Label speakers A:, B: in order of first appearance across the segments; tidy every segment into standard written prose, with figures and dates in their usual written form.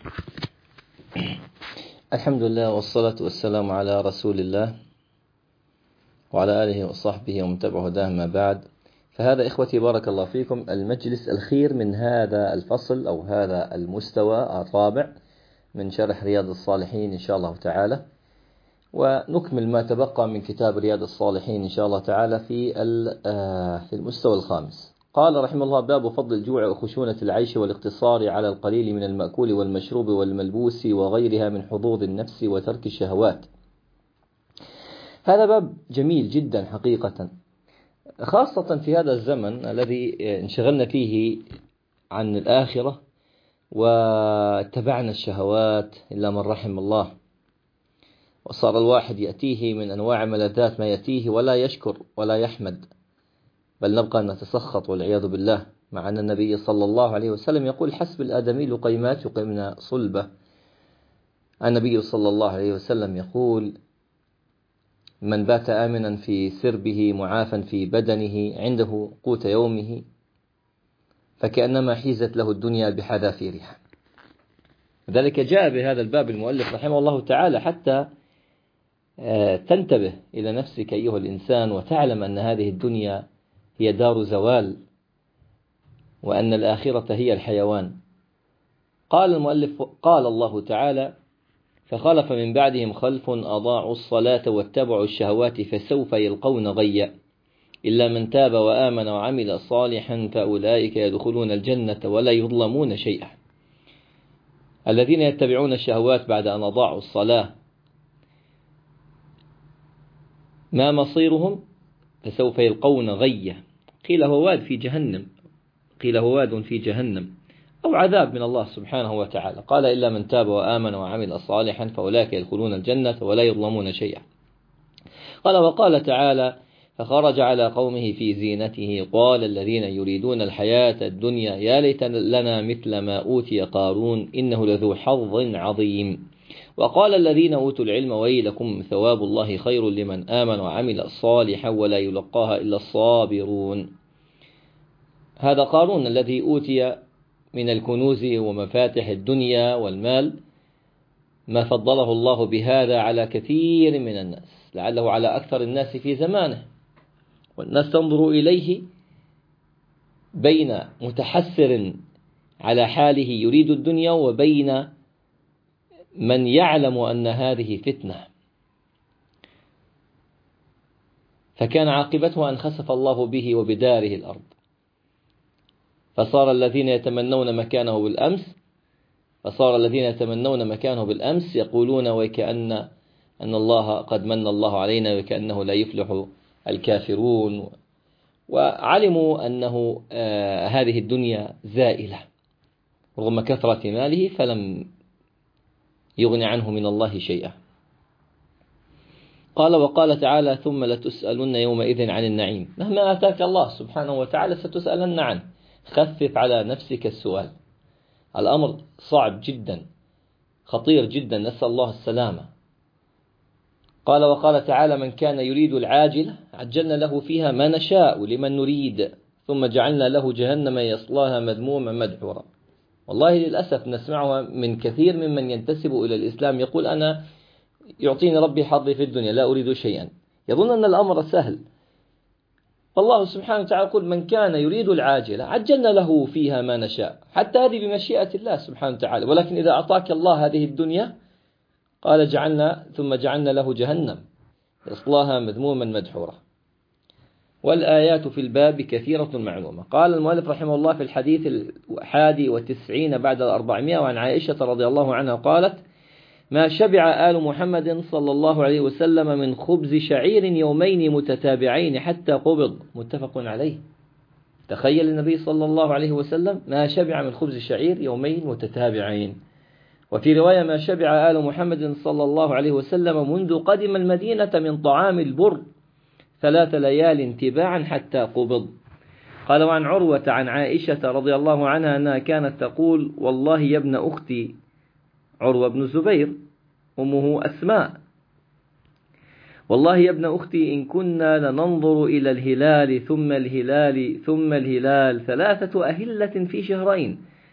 A: الحمد لله والصلاة والسلام على رسول الله وعلى آله وصحبه ومن تبع هداه ما بعد. فهذا إخوتي بارك الله فيكم المجلس الأخير من هذا الفصل أو هذا المستوى الرابع من شرح رياض الصالحين إن شاء الله تعالى، ونكمل ما تبقى من كتاب رياض الصالحين إن شاء الله تعالى في المستوى الخامس. قال رحمه الله: باب فضل الجوع وخشونة العيش والاقتصار على القليل من المأكول والمشروب والملبوس وغيرها من حظوظ النفس وترك الشهوات. هذا باب جميل جدا حقيقة، خاصة في هذا الزمن الذي انشغلنا فيه عن الآخرة واتبعنا الشهوات إلا من رحم الله، وصار الواحد يأتيه من أنواع ملذات ما يأتيه ولا يشكر ولا يحمد، بل نبقى نتسخط والعياذ بالله، مع أن النبي صلى الله عليه وسلم يقول: حسب الآدمي لقيمات يقيمن صلبة. النبي صلى الله عليه وسلم يقول: من بات آمنا في سربه معافا في بدنه عنده قوت يومه فكأنما حيزت له الدنيا بحذافيرها. ذلك جاء بهذا الباب المؤلف رحمه الله تعالى حتى تنتبه إلى نفسك أيها الإنسان، وتعلم أن هذه الدنيا هي دار زوال، وأن الآخرة هي الحيوان. قال المؤلف: قال الله تعالى: فخلف من بعدهم خلف أضاعوا الصلاة واتبعوا الشهوات فسوف يلقون غيا إلا من تاب وآمن وعمل صالحا فأولئك يدخلون الجنة ولا يظلمون شيئا. الذين يتبعون الشهوات بعد أن أضاعوا الصلاة ما مصيرهم؟ فسوف يلقون غيا. قيل هو واد في جهنم، قيل هو واد في جهنم أو عذاب من الله سبحانه وتعالى. قال: إلا من تاب وآمن وعمل صالحا فأولئك يدخلون الجنة ولا يظلمون شيئا. قال: وقال تعالى: فخرج على قومه في زينته قال الذين يريدون الحياة الدنيا يا ليت لنا مثل ما أوتي قارون إنه لذو حظ عظيم. وقال الذين أوتوا العلم ويلكم ثواب الله خير لمن آمن وعمل صالحا ولا يلقاها إلا الصابرون. هذا قارون الذي أوتي من الكنوز ومفاتح الدنيا والمال ما فضله الله بهذا على كثير من الناس، لعله على أكثر الناس في زمانه، والناس تنظر إليه بين متحسر على حاله يريد الدنيا وبين من يعلم أن هذه فتنة. فكان عاقبته أن خسف الله به وبداره الأرض، فصار الذين يتمنون مكانه بالأمس يقولون وكأن الله قد من الله علينا وكأنه لا يفلح الكافرون، وعلموا أنه هذه الدنيا زائلة رغم كثرة ماله فلم يغني عنه من الله شيئا. قال: وقال تعالى: ثم لتسألن يومئذ عن النعيم. مهما آتاك الله سبحانه وتعالى ستسألن عنه، خفف على نفسك السؤال. الأمر صعب جدا، خطير جدا، نسأل الله السلامة. قال: وقال تعالى: من كان يريد العاجلة عجلنا له فيها ما نشاء لمن نريد ثم جعلنا له جهنم يصلاها مذموما مدحورا. والله للأسف نسمعها من كثير ممن ينتسب إلى الإسلام، يقول: أنا يعطيني ربي حظي في الدنيا لا أريد شيئا، يظن أن الأمر سهل. فالله سبحانه وتعالى يقول: من كان يريد العاجلة عجلنا له فيها ما نشاء، حتى هذه بمشيئة الله سبحانه وتعالى. ولكن إذا أعطاك الله هذه الدنيا قال: ثم جعلنا له جهنم يصلاها مذموما مدحورا. والآيات في الباب كثيرة معلومة. قال المؤلف رحمه الله في الحديث 91 بعد 400 وعن عائشة رضي الله عنها قالت: ما شبع آل محمد صلى الله عليه وسلم من خبز شعير يومين متتابعين حتى قبض. متفق عليه. تخيل النبي صلى الله عليه وسلم ما شبع من خبز شعير يومين متتابعين. وفي رواية: ما شبع آل محمد صلى الله عليه وسلم منذ قدم المدينة من طعام البر 3 ليال تباعا حتى قبض. قال: وعن عروة عن عائشة رضي الله عنها أنها كانت تقول: والله يا ابن أختي، عروة بن الزبير أمه أسماء، والله يا ابن أختي إن كنا لننظر إلى الهلال ثم الهلال ثم الهلال 3 أهلة في شهرين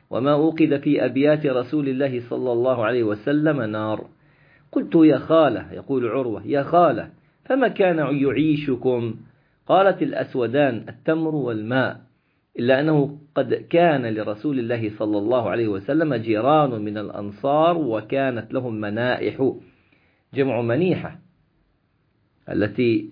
A: وما أوقد في أبيات رسول الله صلى الله عليه وسلم نار. قلت يا خالة، يقول عروة، يا خالة فما كان يعيشكم؟ قالت الأسودان التمر والماء، إلا أنه قد كان لرسول الله صلى الله عليه وسلم جيران من الأنصار وكانت لهم منائح، جمع منيحة، التي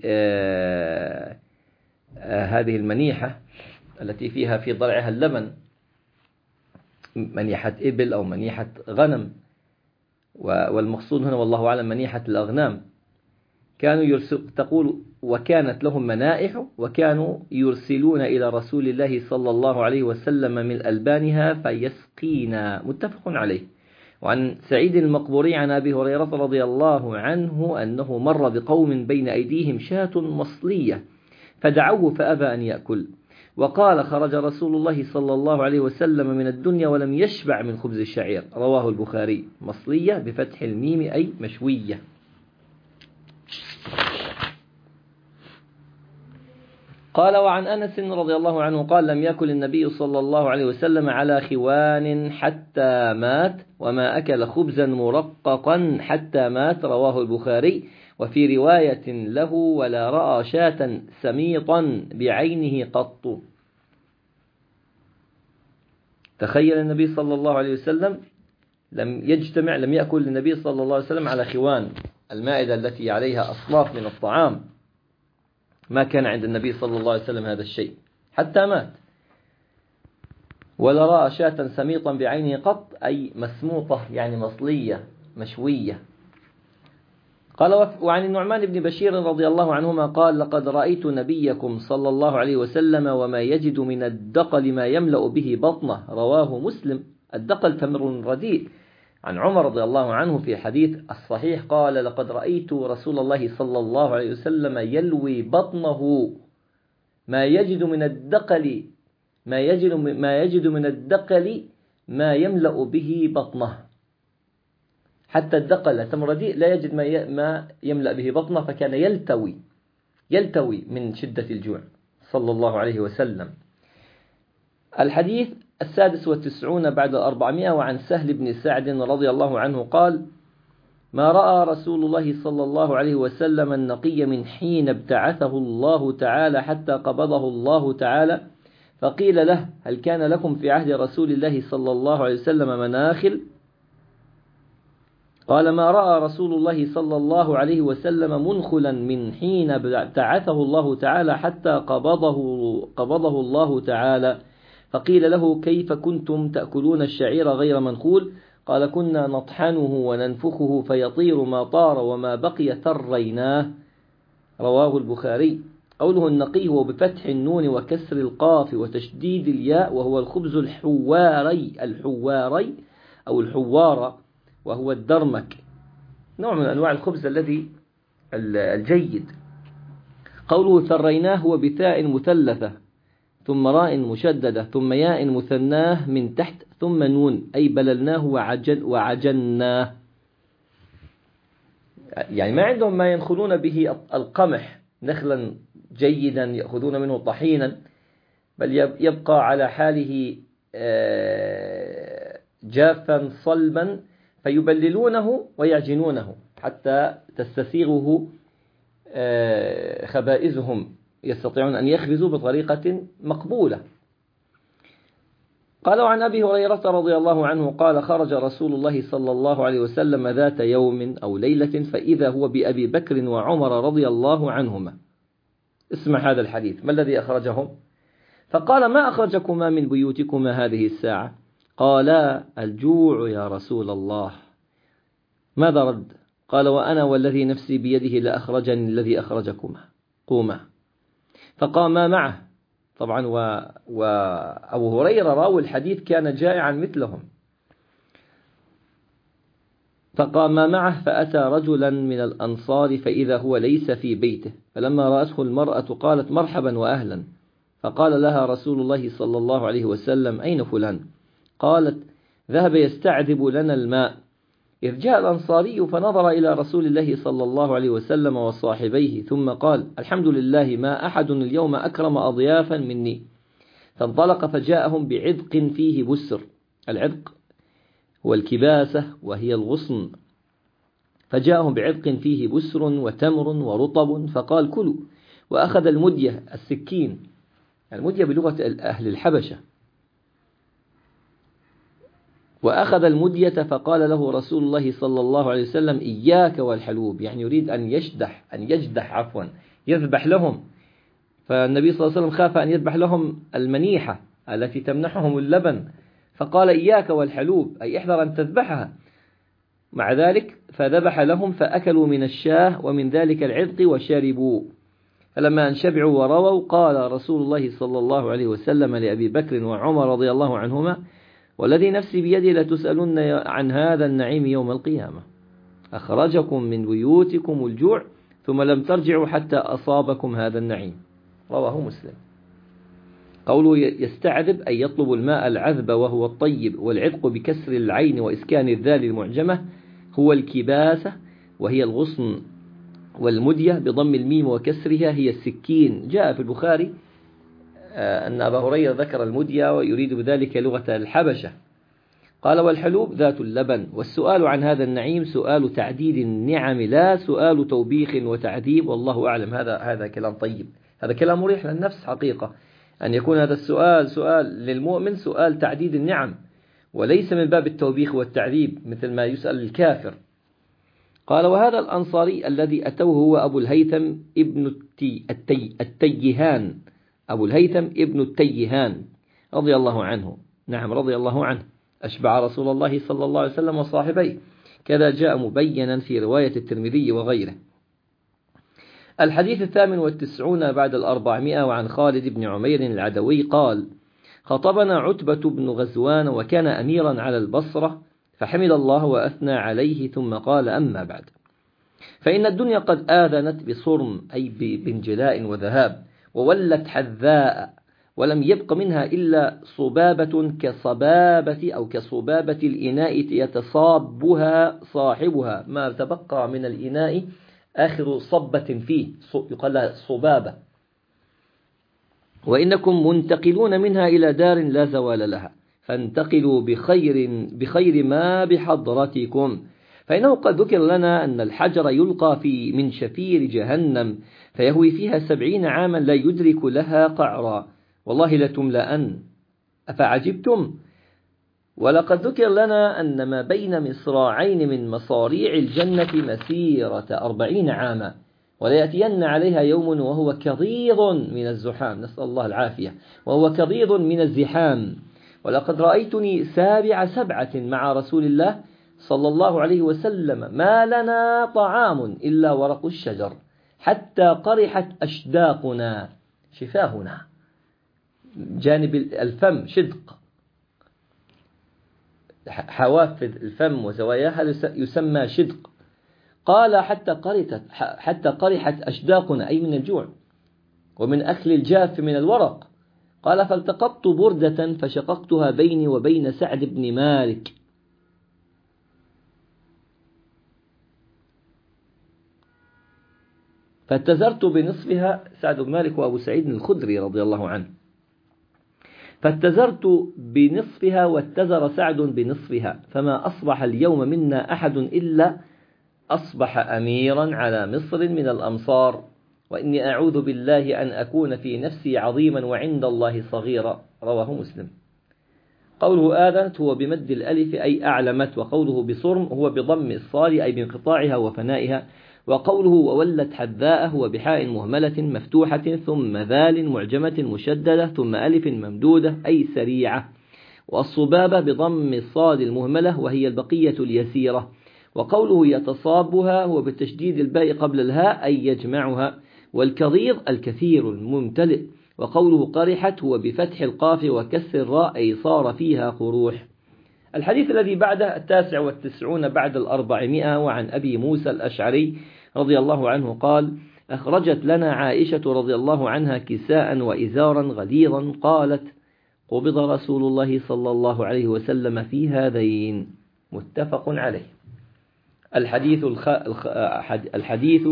A: هذه المنيحة التي فيها في ضلعها اللبن، منيحة إبل أو منيحة غنم، والمقصود هنا والله أعلم منيحة الأغنام. كانوا تقول وكانت لهم منائح، وكانوا يرسلون إلى رسول الله صلى الله عليه وسلم من ألبانها فيسقينا، متفق عليه. وعن سعيد المقبوري عن أبي هريرة رضي الله عنه أنه مر بقوم بين أيديهم شاة مصلية فدعوه فأبى أن يأكل، وقال خرج رسول الله صلى الله عليه وسلم من الدنيا ولم يشبع من خبز الشعير، رواه البخاري. مصلية بفتح الميم أي مشوية. قال وعن أنس رضي الله عنه قال لم يأكل النبي صلى الله عليه وسلم على خوان حتى مات، وما أكل خبزا مرققا حتى مات، رواه البخاري. وفي رواية له ولا رأى شاة سميطا بعينه قط. تخيل النبي صلى الله عليه وسلم لم يأكل النبي صلى الله عليه وسلم على خوان، المائدة التي عليها أصناف من الطعام، ما كان عند النبي صلى الله عليه وسلم هذا الشيء حتى مات. ولا رأى شاة سميطا بعينه قط، أي مسموطة يعني مصلية مشوية. قال وعن النعمان بن بشير رضي الله عنهما قال لقد رأيت نبيكم صلى الله عليه وسلم وما يجد من الدقل ما يملأ به بطنه، رواه مسلم. الدقل تمر رديء. عن عمر رضي الله عنه في حديث الصحيح قال لقد رأيت رسول الله صلى الله عليه وسلم يلوي بطنه ما يجد من الدقل ما يملأ به بطنه. حتى الدقل تمر رديء لا يجد ما يملأ به بطنه، فكان يلتوي من شدة الجوع صلى الله عليه وسلم. الحديث 96 بعد 400. وعن سهل بن سعد رضي الله عنه قال ما رأى رسول الله صلى الله عليه وسلم النقي من حين ابتعثه الله تعالى حتى قبضه الله تعالى، فقيل له هل كان لكم في عهد رسول الله صلى الله عليه وسلم مناخل؟ قال ما رأى رسول الله صلى الله عليه وسلم منخلا من حين ابتعثه الله تعالى حتى قبضه الله تعالى، فقيل له كيف كنتم تأكلون الشعير غير منخول؟ قال كنا نطحنه وننفخه فيطير ما طار وما بقي ثريناه، رواه البخاري. قوله النقي هو بفتح النون وكسر القاف وتشديد الياء، وهو الخبز الحواري أو الحوارة، وهو الدرمك، نوع من أنواع الخبز الذي الجيد. قوله ثريناه هو بثاء مثلثة ثم راء مشددة ثم ياء مثناه من تحت ثم نون، أي بللناه وعجناه. يعني ما عندهم ما ينخلون به القمح نخلا جيدا يأخذون منه طحينا، بل يبقى على حاله جافا صلبا فيبللونه ويعجنونه حتى تستسيغه خبائزهم، يستطيعون أن يخبزوا بطريقة مقبولة. قال عن أبي هريرة رضي الله عنه قال خرج رسول الله صلى الله عليه وسلم ذات يوم أو ليلة فإذا هو بأبي بكر وعمر رضي الله عنهما. اسمع هذا الحديث، ما الذي أخرجهم؟ فقال ما أخرجكما من بيوتكما هذه الساعة؟ قالا الجوع يا رسول الله. ماذا رد؟ قال وأنا والذي نفسي بيده لأخرجني الذي أخرجكما، قوما. فقاما معه. طبعا وأبو هريرة راوي الحديث كان جائعا مثلهم. فقاما معه فأتى رجلا من الأنصار فإذا هو ليس في بيته، فلما رأته المرأة قالت مرحبا وأهلا، فقال لها رسول الله صلى الله عليه وسلم أين فلان؟ قالت ذهب يستعذب لنا الماء. إذ جاء الأنصاري فنظر إلى رسول الله صلى الله عليه وسلم وصاحبيه ثم قال الحمد لله ما أحد اليوم أكرم أضيافا مني. فانطلق فجاءهم بعذق فيه بسر، العذق هو الكباسة وهي الغصن، فجاءهم بعذق فيه بسر وتمر ورطب فقال كلوا، وأخذ المدية السكين، المدية بلغة أهل الحبشة، وأخذ المدية فقال له رسول الله صلى الله عليه وسلم إياك والحلوب، يعني يريد أن يجدح يذبح لهم، فالنبي صلى الله عليه وسلم خاف أن يذبح لهم المنيحة التي تمنحهم اللبن، فقال إياك والحلوب أي احذر أن تذبحها. مع ذلك فذبح لهم فأكلوا من الشاه ومن ذلك العذق وشربوا، فلما أن شبعوا ورووا قال رسول الله صلى الله عليه وسلم لأبي بكر وعمر رضي الله عنهما والذي نفسي بيدي لتسألن عن هذا النعيم يوم القيامة، أخرجكم من بيوتكم الجوع ثم لم ترجعوا حتى أصابكم هذا النعيم، رواه مسلم. قوله يستعذب أي يطلب الماء العذب وهو الطيب، والعذق بكسر العين وإسكان الذال المعجمة هو الكباسة وهي الغصن، والمدية بضم الميم وكسرها هي السكين. جاء في البخاري أن أبا هريرة ذكر المدية ويريد بذلك لغة الحبشة. قال والحلوب ذات اللبن. والسؤال عن هذا النعيم سؤال تعديد النعم لا سؤال توبيخ وتعذيب، والله أعلم. هذا كلام طيب، هذا كلام مريح للنفس حقيقة، أن يكون هذا السؤال سؤال للمؤمن سؤال تعديد النعم، وليس من باب التوبيخ والتعذيب مثل ما يسأل الكافر. قال وهذا الأنصاري الذي أتوه هو أبو الهيثم ابن التيهان، أبو الهيثم ابن التيهان رضي الله عنه، نعم رضي الله عنه، أشبع رسول الله صلى الله عليه وسلم وصاحبيه، كذا جاء مبينا في رواية الترمذي وغيره. الحديث 98 بعد 400 وعن خالد بن عمير العدوي قال خطبنا عتبة بن غزوان وكان أميرا على البصرة، فحمد الله وأثنى عليه ثم قال أما بعد، فإن الدنيا قد آذنت بصرم أي بانجلاء وذهاب، وولت حذاء، ولم يبق منها إلا صبابة كصبابة أو كصبابة الإناء يتصابها صاحبها، ما تبقى من الإناء آخر صبة فيه يقال لها صبابة، وإنكم منتقلون منها إلى دار لا زوال لها، فانتقلوا بخير ما بحضرتكم، فإنه قد ذكر لنا أن الحجر يلقى من شفير جهنم فيهوي فيها 70 عاما لا يدرك لها قعرا، والله لتملأن أفعجبتم. ولقد ذكر لنا أن ما بين مصراعين من مصاريع الجنة مسيرة 40 عاما، وليأتين عليها يوم وهو كضيض من الزحام، نسأل الله العافية، وهو كضيض من الزحام. ولقد رأيتني 7 مع رسول الله صلى الله عليه وسلم ما لنا طعام إلا ورق الشجر حتى قرحت أشداقنا، شفاهنا جانب الفم شدق، حوافذ الفم وزواياها يسمى شدق. قال حتى قرحت أشداقنا أي من الجوع ومن أكل الجاف من الورق. قال فالتقطت بردة فشققتها بيني وبين سعد بن مالك، فاتزرت بنصفها، سعد بن مالك وأبو سعيد الخدري رضي الله عنه، فاتزرت بنصفها واتزر سعد بنصفها، فما أصبح اليوم منا أحد إلا أصبح أميرا على مصر من الأمصار، وإني أعوذ بالله أن أكون في نفسي عظيما وعند الله صغيرا، رواه مسلم. قوله آذنت هو بمد الألف أي أعلمت، وقوله بصرم هو بضم الصاد أي بانقطاعها وفنائها، وقوله وولت حذاء هو بحاء مهملة مفتوحة ثم ذال معجمة مشددة ثم ألف ممدودة أي سريعة، والصبابة بضم الصاد المهملة وهي البقية اليسيرة، وقوله يتصابها هو بالتشديد الباء قبل الهاء أي يجمعها، والكضيض الكثير الممتلئ، وقوله قرحت هو بفتح القاف وكسر الراء أي صار فيها قروح. الحديث الذي بعده 99 بعد 400 وعن أبي موسى الأشعري رضي الله عنه قال أخرجت لنا عائشة رضي الله عنها كساء وإزارا غليظا، قالت قبض رسول الله صلى الله عليه وسلم في هذين، متفق عليه. الحديث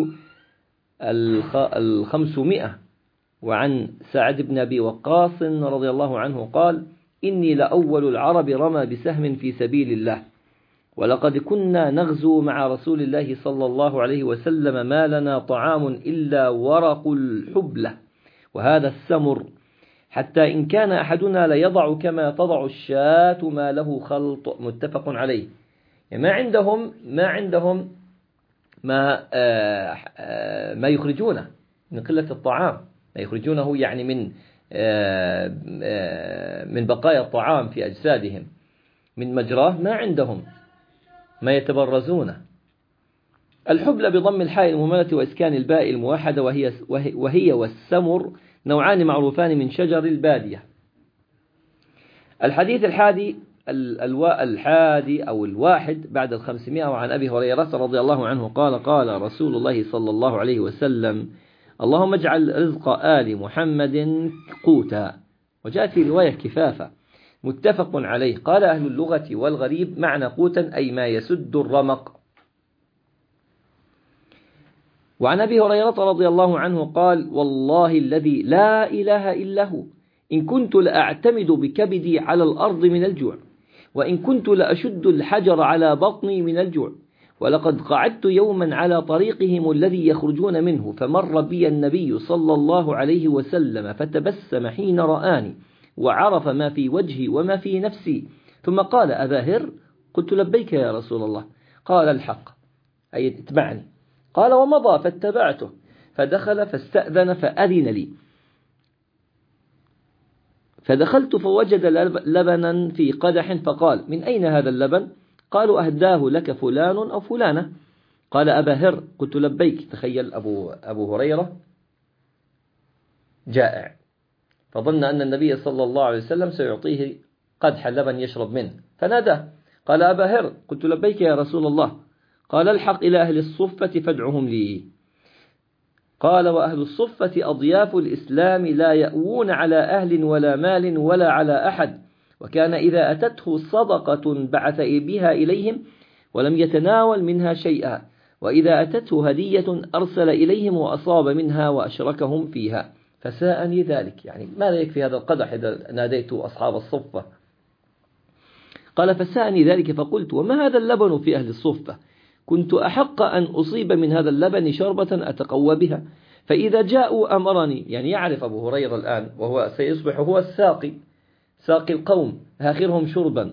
A: 500 وعن سعد بن أبي وقاص رضي الله عنه قال إني لأول العرب رمى بسهم في سبيل الله، ولقد كنا نغزو مع رسول الله صلى الله عليه وسلم ما لنا طعام إلا ورق الحبلة وهذا السمر، حتى إن كان أحدنا ليضع كما تضع الشاة ما له خلط. متفق عليه. يعني ما عندهم ما يخرجونه من قلة الطعام، ما يخرجونه يعني من بقايا الطعام في أجسادهم من مجراه، ما عندهم ما يتبرزونه. الحبلى بضم الحاء المهملة وإسكان الباء الموحدة، وهي والسمر نوعان معروفان من شجر البادية. الحديث الحادي أو الواحد بعد 500 وعن أبي هريرة رضي الله عنه قال قال رسول الله صلى الله عليه وسلم: اللهم اجعل رزق آل محمد قوتا. وجاءت في رواية كفافة. متفق عليه. قال أهل اللغة والغريب معنى قوتا أي ما يسد الرمق. وعن أبي هريرة رضي الله عنه قال: والله الذي لا إله إلا هو إن كنت لأعتمد بكبدي على الأرض من الجوع، وإن كنت لأشد الحجر على بطني من الجوع، ولقد قعدت يوما على طريقهم الذي يخرجون منه، فمر بي النبي صلى الله عليه وسلم فتبسم حين رآني وعرف ما في وجهي وما في نفسي، ثم قال: أبا هر؟ قلت: لبيك يا رسول الله. قال: الحق، أي اتبعني. قال: ومضى فاتبعته، فدخل فاستأذن فأذن لي، فدخلت فوجد لبنا في قدح، فقال: من أين هذا اللبن؟ قالوا: أهداه لك فلان أو فلانة. قال: أبا هر؟ قلت: لبيك. تخيل أبو هريرة جائع، فظن أن النبي صلى الله عليه وسلم سيعطيه قدح اللبن يشرب منه، فناداه قال: أبا هر؟ قلت: لبيك يا رسول الله. قال: الحق إلى أهل الصفة فادعهم لي. قال: وأهل الصفة أضياف الإسلام لا يأوون على أهل ولا مال ولا على أحد، وكان إذا أتته صدقة بعث بها إليهم ولم يتناول منها شيئا، وإذا أتته هدية أرسل إليهم وأصاب منها وأشركهم فيها، فساءني ذلك. يعني ما لا يكفي هذا القدح إذا ناديت أصحاب الصفة. قال: فساءني ذلك، فقلت: وما هذا اللبن في أهل الصفة؟ كنت أحق أن أصيب من هذا اللبن شربة أتقوى بها، فإذا جاءوا أمرني. يعني يعرف أبو هريرة الآن وهو سيصبح هو ساقي القوم آخرهم شربا.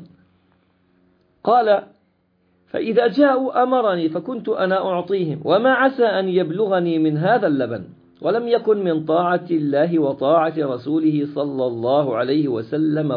A: قال: فإذا جاءوا أمرني فكنت أنا أعطيهم، وما عسى أن يبلغني من هذا اللبن، ولم يكن من طاعة الله وطاعة رسوله صلى الله عليه وسلم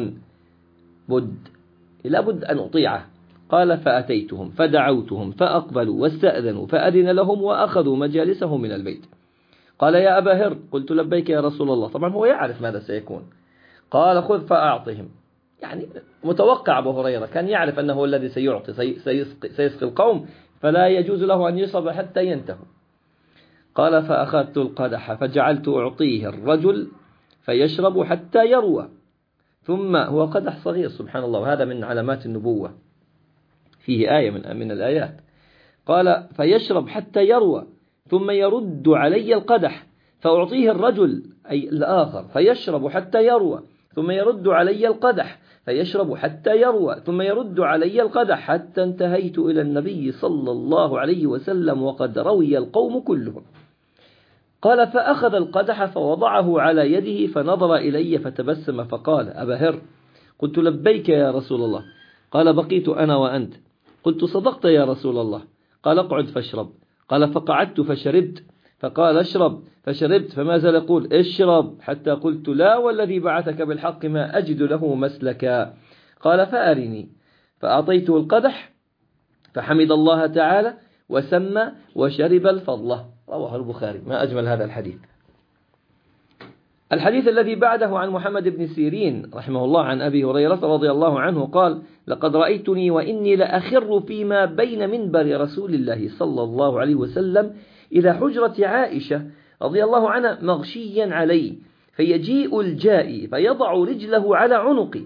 A: بد لا بد أن أطيعه. قال: فأتيتهم فدعوتهم فأقبلوا واستأذنوا فأذن لهم وأخذوا مجالسهم من البيت. قال: يا أبا هر؟ قلت: لبيك يا رسول الله. طبعا هو يعرف ماذا سيكون. قال: خذ فأعطهم. يعني متوقع أبو هريرة، كان يعرف أنه الذي سيعطي سيسقي القوم، فلا يجوز له أن يشرب حتى ينتهوا. قال: فأخذت القدح فجعلت أعطيه الرجل فيشرب حتى يروى، ثم هو قدح صغير سبحان الله، وهذا من علامات النبوة، فيه آية من الآيات. قال: فيشرب حتى يروى ثم يرد علي القدح فأعطيه الرجل أي الآخر فيشرب حتى يروى ثم يرد علي القدح فيشرب حتى يروى ثم يرد علي القدح، حتى انتهيت إلى النبي صلى الله عليه وسلم وقد روي القوم كلهم. قال: فأخذ القدح فوضعه على يده فنظر إلي فتبسم فقال: أبا هر؟ قلت: لبيك يا رسول الله. قال: بقيت أنا وأنت. قلت: صدقت يا رسول الله. قال: اقعد فاشرب. قال: فقعدت فشربت. فقال: اشرب. فشربت، فما زال يقول: اشرب، حتى قلت: لا والذي بعثك بالحق ما أجد له مسلكا. قال: فأرني. فأعطيته القدح فحمد الله تعالى وسمى وشرب الفضلة. رواه البخاري. ما أجمل هذا الحديث. الحديث الذي بعده عن محمد بن سيرين رحمه الله عن أبي هريرة رضي الله عنه قال: لقد رأيتني وإني لأخر فيما بين منبر رسول الله صلى الله عليه وسلم إلى حجرة عائشة رضي الله عنها مغشيا علي، فيجيء الجائي فيضع رجله على عنقي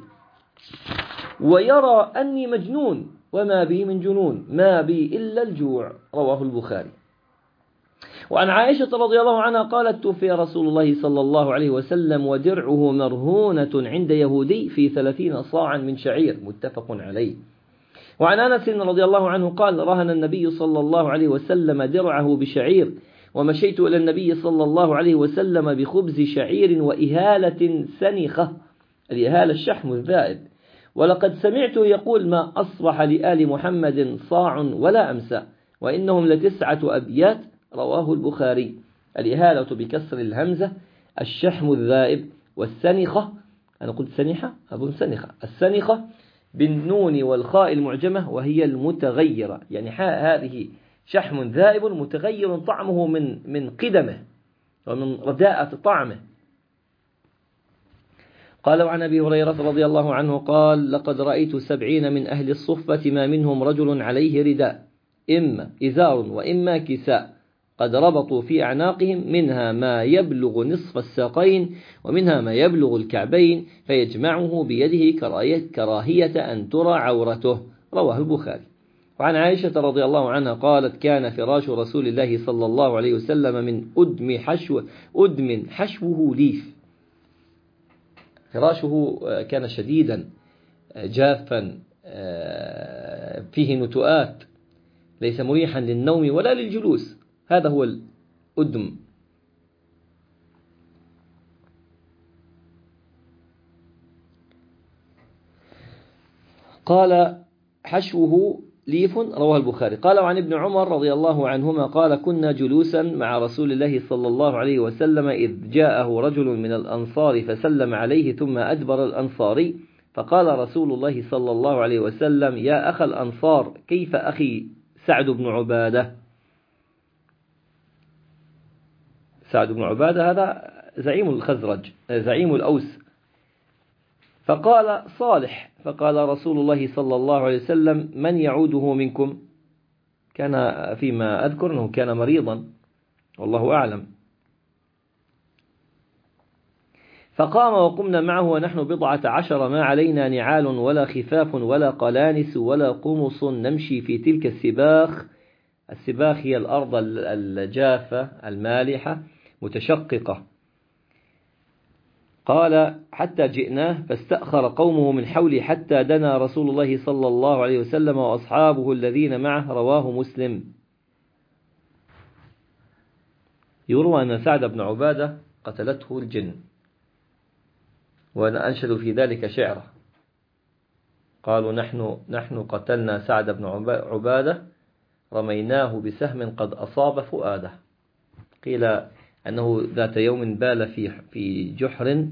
A: ويرى أني مجنون وما بي من جنون، ما بي إلا الجوع. رواه البخاري. وعن عائشة رضي الله عنها قالت: توفي رسول الله صلى الله عليه وسلم ودرعه مرهونة عند يهودي في 30 صاعا من شعير، متفق عليه. وعن أنس رضي الله عنه قال: رهن النبي صلى الله عليه وسلم درعه بشعير، ومشيت إلى النبي صلى الله عليه وسلم بخبز شعير وإهالة سنخة، الإهالة الشحم الذائب، ولقد سمعته يقول: ما أصبح لآل محمد صاع ولا أمسى، وإنهم ل9 أبيات. رواه البخاري. الإهالة بكسر الهمزة، الشحم الذائب، والسنخة، أنا قلت سنحة أظن سنخة، السنخة بالنون والخاء المعجمة وهي المتغيرة، يعني هذه شحم ذائب متغير طعمه من قدمه ومن رداءة طعمه. قال: وعن أبي هريرة رضي الله عنه قال: لقد رأيت 70 من أهل الصفة ما منهم رجل عليه رداء، إما إزار وإما كساء، قد ربطوا في أعناقهم، منها ما يبلغ نصف الساقين ومنها ما يبلغ الكعبين، فيجمعه بيده كراهية أن ترى عورته. رواه البخاري. وعن عائشة رضي الله عنها قالت: كان فراش رسول الله صلى الله عليه وسلم من أدم حشوه ليف. فراشه كان شديدا جافا فيه نتوءات، ليس مريحا للنوم ولا للجلوس، هذا هو الأدم. قال: حشوه ليف. رواه البخاري. قال: وعن ابن عمر رضي الله عنهما قال: كنا جلوسا مع رسول الله صلى الله عليه وسلم إذ جاءه رجل من الأنصار فسلم عليه ثم أدبر الأنصاري، فقال رسول الله صلى الله عليه وسلم: يا أخ الأنصار، كيف أخي سعد بن عبادة؟ سعد بن عبادة هذا زعيم الخزرج، زعيم الأوس. فقال: صالح. فقال رسول الله صلى الله عليه وسلم: من يعوده منكم؟ كان فيما أذكر أنه كان مريضا والله أعلم. فقام وقمنا معه ونحن 14، ما علينا نعال ولا خفاف ولا قلانس ولا قمص، نمشي في تلك السباخ. السباخ هي الأرض الجافة المالحة متشققة. قال: حتى جئناه فاستأخر قومه من حولي حتى دنا رسول الله صلى الله عليه وسلم وأصحابه الذين معه. رواه مسلم. يروى أن سعد بن عبادة قتلته الجن، وأنا أنشد في ذلك شعره، قالوا: نحن قتلنا سعد بن عبادة، رميناه بسهم قد أصاب فؤاده. قيل أنه ذات يوم بال في جحر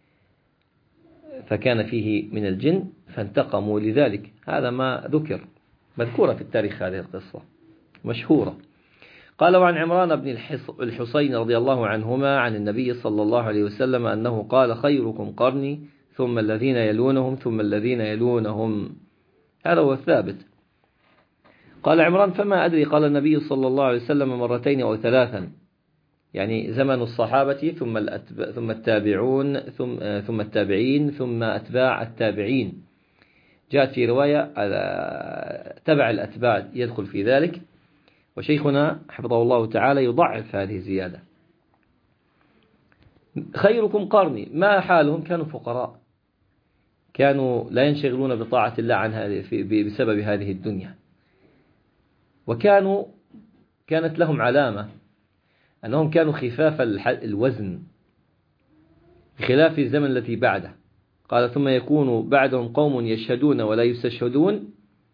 A: فكان فيه من الجن فانتقموا لذلك. هذا ما ذكر، مذكورة في التاريخ هذه القصة مشهورة. قال: وعن عمران بن الحصين رضي الله عنهما عن النبي صلى الله عليه وسلم أنه قال: خيركم قرني ثم الذين يلونهم ثم الذين يلونهم. هذا هو الثابت. قال عمران: فما أدري، قال النبي صلى الله عليه وسلم 2 أو 3، يعني زمن الصحابة ثم التابعون ثم التابعين ثم أتباع التابعين. جاءت في رواية تبع الأتباع يدخل في ذلك، وشيخنا حفظه الله تعالى يضعف هذه الزيادة. خيركم قرني، ما حالهم؟ كانوا فقراء، كانوا لا ينشغلون بطاعة الله عن بسبب هذه الدنيا، كانت لهم علامة أنهم كانوا خفاف الوزن بخلاف الزمن التي بعده. قال: ثم يكون بعدهم قوم يشهدون ولا يستشهدون،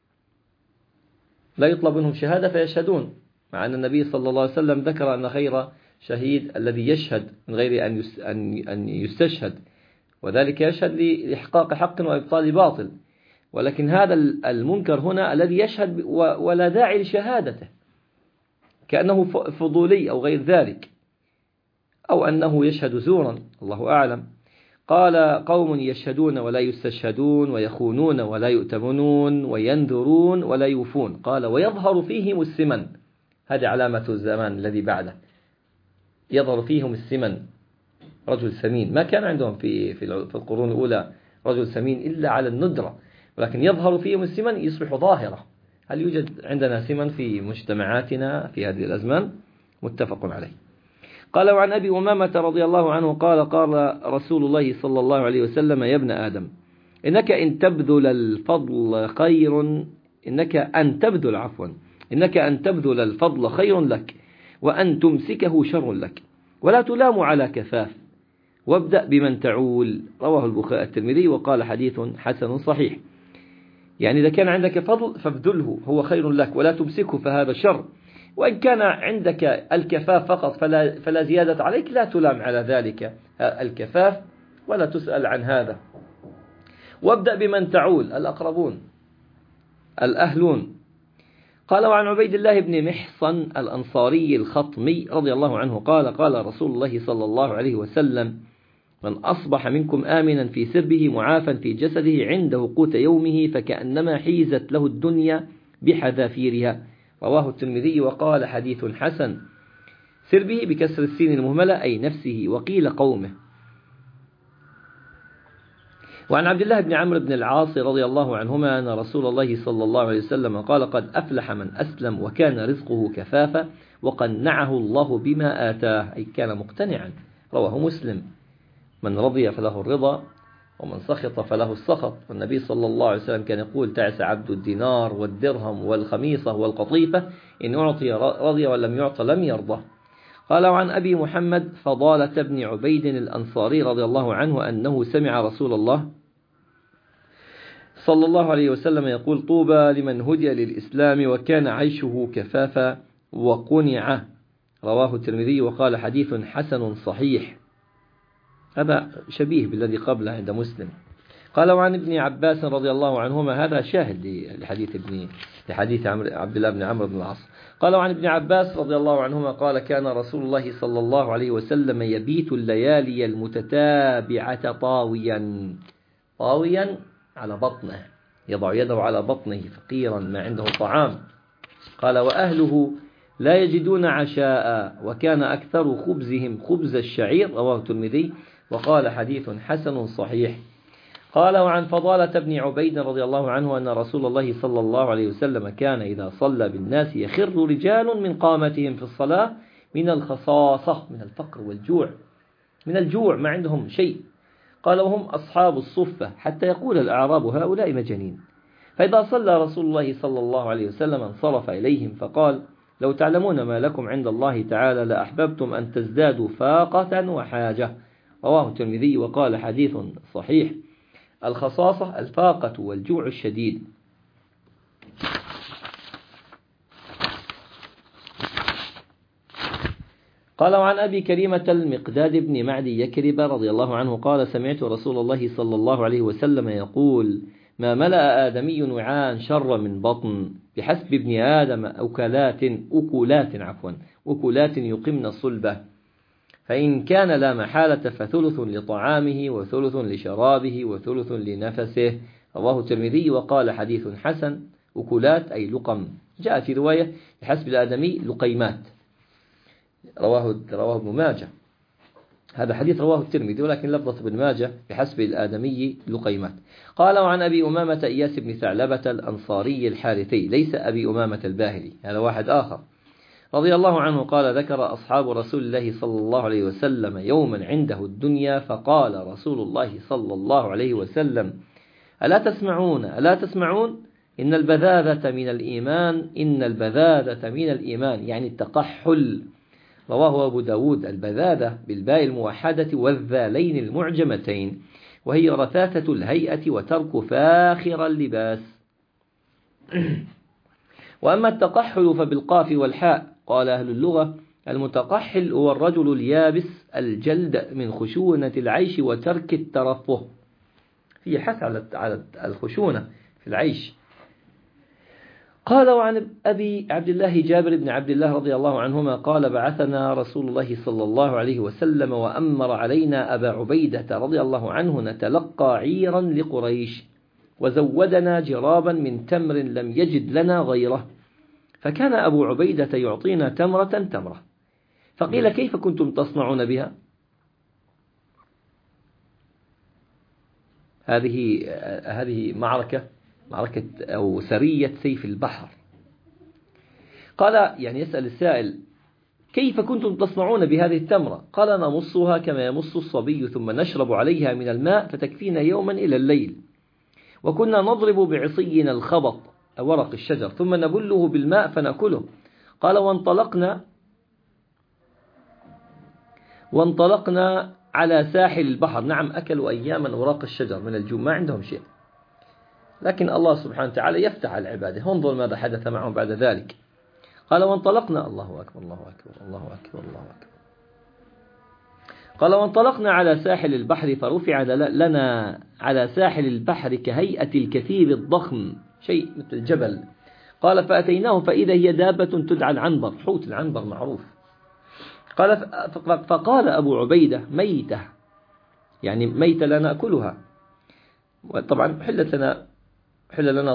A: لا يطلب منهم شهادة فيشهدون، مع أن النبي صلى الله عليه وسلم ذكر أن خير شهيد الذي يشهد من غير أن يستشهد، وذلك يشهد لإحقاق حق وإبطال باطل. ولكن هذا المنكر هنا الذي يشهد ولا داعي لشهادته، كأنه فضولي أو غير ذلك، أو أنه يشهد زورا، الله أعلم. قال: قوم يشهدون ولا يستشهدون ويخونون ولا يؤتمنون وينذرون ولا يوفون. قال: ويظهر فيهم السمن. هذه علامة الزمان الذي بعده، يظهر فيهم السمن، رجل سمين. ما كان عندهم في القرون الأولى رجل سمين إلا على الندرة، ولكن يظهر فيهم السمن، يصبح ظاهرة. هل يوجد عندنا سمن في مجتمعاتنا في هذه الأزمان؟ متفق عليه. قال وعن أبي أمامة رضي الله عنه قال قال رسول الله صلى الله عليه وسلم يا ابن آدم إنك أن تبذل الفضل خير لك وأن تمسكه شر لك ولا تلام على كفاف وابدأ بمن تعول. رواه الترمذي وقال حديث حسن صحيح. يعني إذا كان عندك فضل فابذله هو خير لك ولا تمسكه فهذا شر، وإن كان عندك الكفاف فقط فلا زيادة عليك، لا تلام على ذلك الكفاف ولا تسأل عن هذا. وابدأ بمن تعول الأقربون الأهلون. قال وعن عبيد الله بن محصن الأنصاري الخطمي رضي الله عنه قال قال رسول الله صلى الله عليه وسلم من أصبح منكم آمنا في سربه معافا في جسده عنده قوت يومه فكأنما حيزت له الدنيا بحذافيرها. رواه الترمذي وقال حديث حسن. سربه بكسر السين المهملة أي نفسه، وقيل قومه. وعن عبد الله بن عمرو بن العاص رضي الله عنهما أن رسول الله صلى الله عليه وسلم قال قد أفلح من أسلم وكان رزقه كفافا وقنعه الله بما آتاه، أي كان مقتنعا. رواه مسلم. من رضي فله الرضا ومن سخط فله السخط. والنبي صلى الله عليه وسلم كان يقول تعس عبد الدينار والدرهم والخميصة والقطيفة إن أعطي رضي ولم يعطى لم يرضى. قال عن أبي محمد فضالة بن عبيد الأنصاري رضي الله عنه أنه سمع رسول الله صلى الله عليه وسلم يقول طوبى لمن هدي للإسلام وكان عيشه كفافا وقنع. رواه الترمذي وقال حديث حسن صحيح. هذا شبيه بالذي قبله عند مسلم. قال وعن ابن عباس رضي الله عنهما هذا شاهد لحديث عبد الله بن عمرو بن العاص. قال وعن ابن عباس رضي الله عنهما قال كان رسول الله صلى الله عليه وسلم يبيت الليالي المتتابعة طاويا على بطنه، يضع يده على بطنه فقيرا ما عنده طعام. قال وأهله لا يجدون عشاء وكان أكثر خبزهم خبز الشعير. رواه الترمذي وقال حديث حسن صحيح. قال وعن فضالة بن عبيد رضي الله عنه أن رسول الله صلى الله عليه وسلم كان إذا صلى بالناس يخر رجال من قامتهم في الصلاة من الخصاصة، من الفقر والجوع، من الجوع ما عندهم شيء. قال وهم أصحاب الصفة حتى يقول الأعراب هؤلاء مجانين. فإذا صلى رسول الله صلى الله عليه وسلم انصرف إليهم فقال لو تعلمون ما لكم عند الله تعالى لأحببتم أن تزدادوا فاقة وحاجة. رواه الترمذي وقال حديث صحيح. الخصاصة الفاقة والجوع الشديد. قال وعن أبي كريمة المقداد بن معدي يكرب رضي الله عنه قال سمعت رسول الله صلى الله عليه وسلم يقول ما ملأ آدمي وعاء شر من بطن بحسب ابن آدم أكلات يقمن الصلبة فإن كان لا محالة فثلث لطعامه وثلث لشرابه وثلث لنفسه. رواه الترمذي وقال حديث حسن. أكلات أي لقم. جاء في رواية بحسب الآدمي لقيمات. رواه ابن ماجه. هذا حديث رواه الترمذي ولكن لفظة ابن ماجه بحسب الآدمي لقيمات. قال وعن أبي أمامة إياس بن ثعلبة الأنصاري الحارثي ليس أبي أمامة الباهلي، هذا واحد آخر، رضي الله عنه قال ذكر أصحاب رسول الله صلى الله عليه وسلم يوما عنده الدنيا فقال رسول الله صلى الله عليه وسلم ألا تسمعون إن البذاذة من الإيمان يعني التقحل. رواه أبو داود. البذاذة بالباء الموحدة والذالين المعجمتين وهي رثاثة الهيئة وترك فاخر اللباس. وأما التقحل فبالقاف والحاء. قال أهل اللغة المتقحل هو الرجل اليابس الجلد من خشونة العيش وترك الترفه، في حث على الخشونة في العيش. قال وعن أبي عبد الله جابر بن عبد الله رضي الله عنهما قال بعثنا رسول الله صلى الله عليه وسلم وأمر علينا أبا عبيدة رضي الله عنه نتلقى عيرا لقريش وزودنا جرابا من تمر لم يجد لنا غيره، فكان أبو عبيدة يعطينا تمرة. فقيل كيف كنتم تصنعون بها؟ هذه معركة أو سرية سيف البحر. قال يعني يسأل السائل كيف كنتم تصنعون بهذه التمرة؟ قال نمصها كما يمص الصبي ثم نشرب عليها من الماء فتكفينا يوما إلى الليل. وكنا نضرب بعصينا الخبط ورق الشجر ثم نبله بالماء فنأكله. قال وانطلقنا على ساحل البحر. نعم أكلوا أياما أوراق الشجر من الجوع، ما عندهم شيء، لكن الله سبحانه وتعالى يفتح على عباده. انظر ماذا حدث معهم بعد ذلك. قال وانطلقنا، الله أكبر الله أكبر الله أكبر الله أكبر. قال وانطلقنا على ساحل البحر فرفع لنا على ساحل البحر كهيئة الكثيب الضخم، شيء مثل الجبل. قال فأتيناه فإذا هي دابة تدعى العنبر، حوت العنبر معروف. قال فقال أبو عبيدة ميتة، يعني ميتة لا نأكلها. وطبعا حل لنا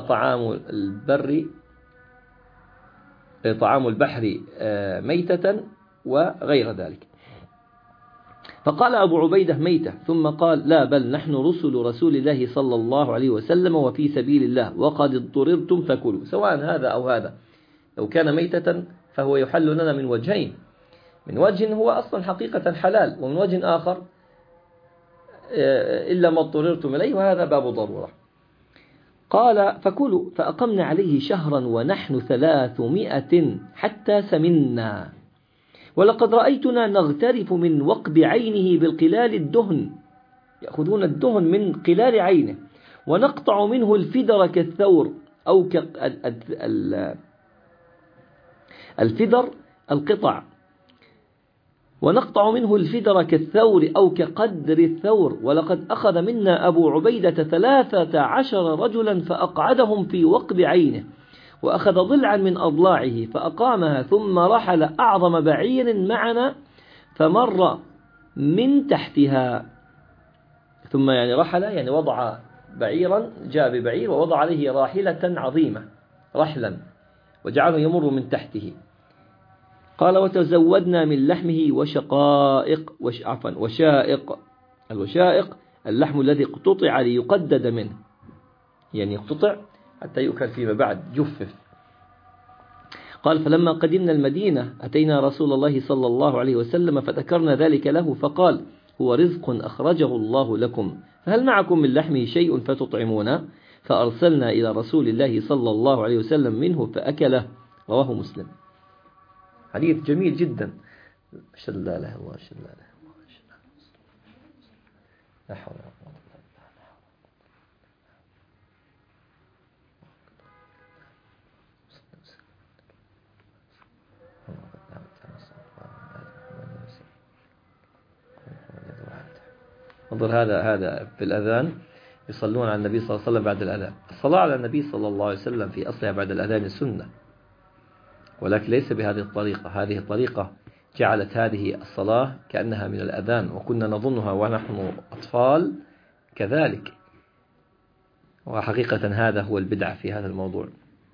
A: طعام البحر ميتة وغير ذلك. فقال أبو عبيدة ميتة، ثم قال لا بل نحن رسول الله صلى الله عليه وسلم وفي سبيل الله وقد اضطررتم فكلوا. سواء هذا أو هذا، لو كان ميتة فهو يحل لنا من وجهين، من وجه هو أصلا حقيقة حلال، ومن وجه آخر إلا ما اضطررتم إليه، وهذا باب ضرورة. قال فكلوا. فأقمنا عليه شهرا ونحن 300 حتى سمنا، ولقد رأيتنا نغترف من وقب عينه بالقلال الدهن، يأخذون الدهن من قلال عينه، ونقطع منه الفدر كالثور أو الفدر القطع، ونقطع منه الفدر كالثور أو كقدر الثور. ولقد أخذ منا أبو عبيدة 13 رجلا فأقعدهم في وقب عينه، وأخذ ضلعا من أضلاعه فأقامها، ثم رحل أعظم بعير معنا فمر من تحتها. ثم يعني رحل، يعني وضع بعيرا، جاء ببعير ووضع عليه راحلة عظيمة رحلا وجعله يمر من تحته. قال وتزودنا من لحمه وشائق. الوشائق اللحم الذي اقتطع ليقدد منه، يعني يقتطع حتى يؤكل فيما بعد، جفف. قال فلما قدمنا المدينة أتينا رسول الله صلى الله عليه وسلم فذكرنا ذلك له، فقال هو رزق أخرجه الله لكم، فهل معكم من لحمه شيء فتطعمونه؟ فأرسلنا إلى رسول الله صلى الله عليه وسلم منه فأكله. رواه مسلم. حديث جميل جدا. أشهد أن لا إله إلا الله، أشهد أن لا إله إلا الله، لا حول ولا قوة إلا بالله. انظر هذا في الأذان يصلون على النبي صلى الله عليه وسلم بعد الأذان. الصلاة على النبي صلى الله عليه وسلم في أصلها بعد الأذان سنة، ولكن ليس بهذه الطريقة. هذه الطريقة جعلت هذه الصلاة كأنها من الأذان، وكنا نظنها ونحن أطفال كذلك، وحقيقة هذا هو البدع في هذا الموضوع.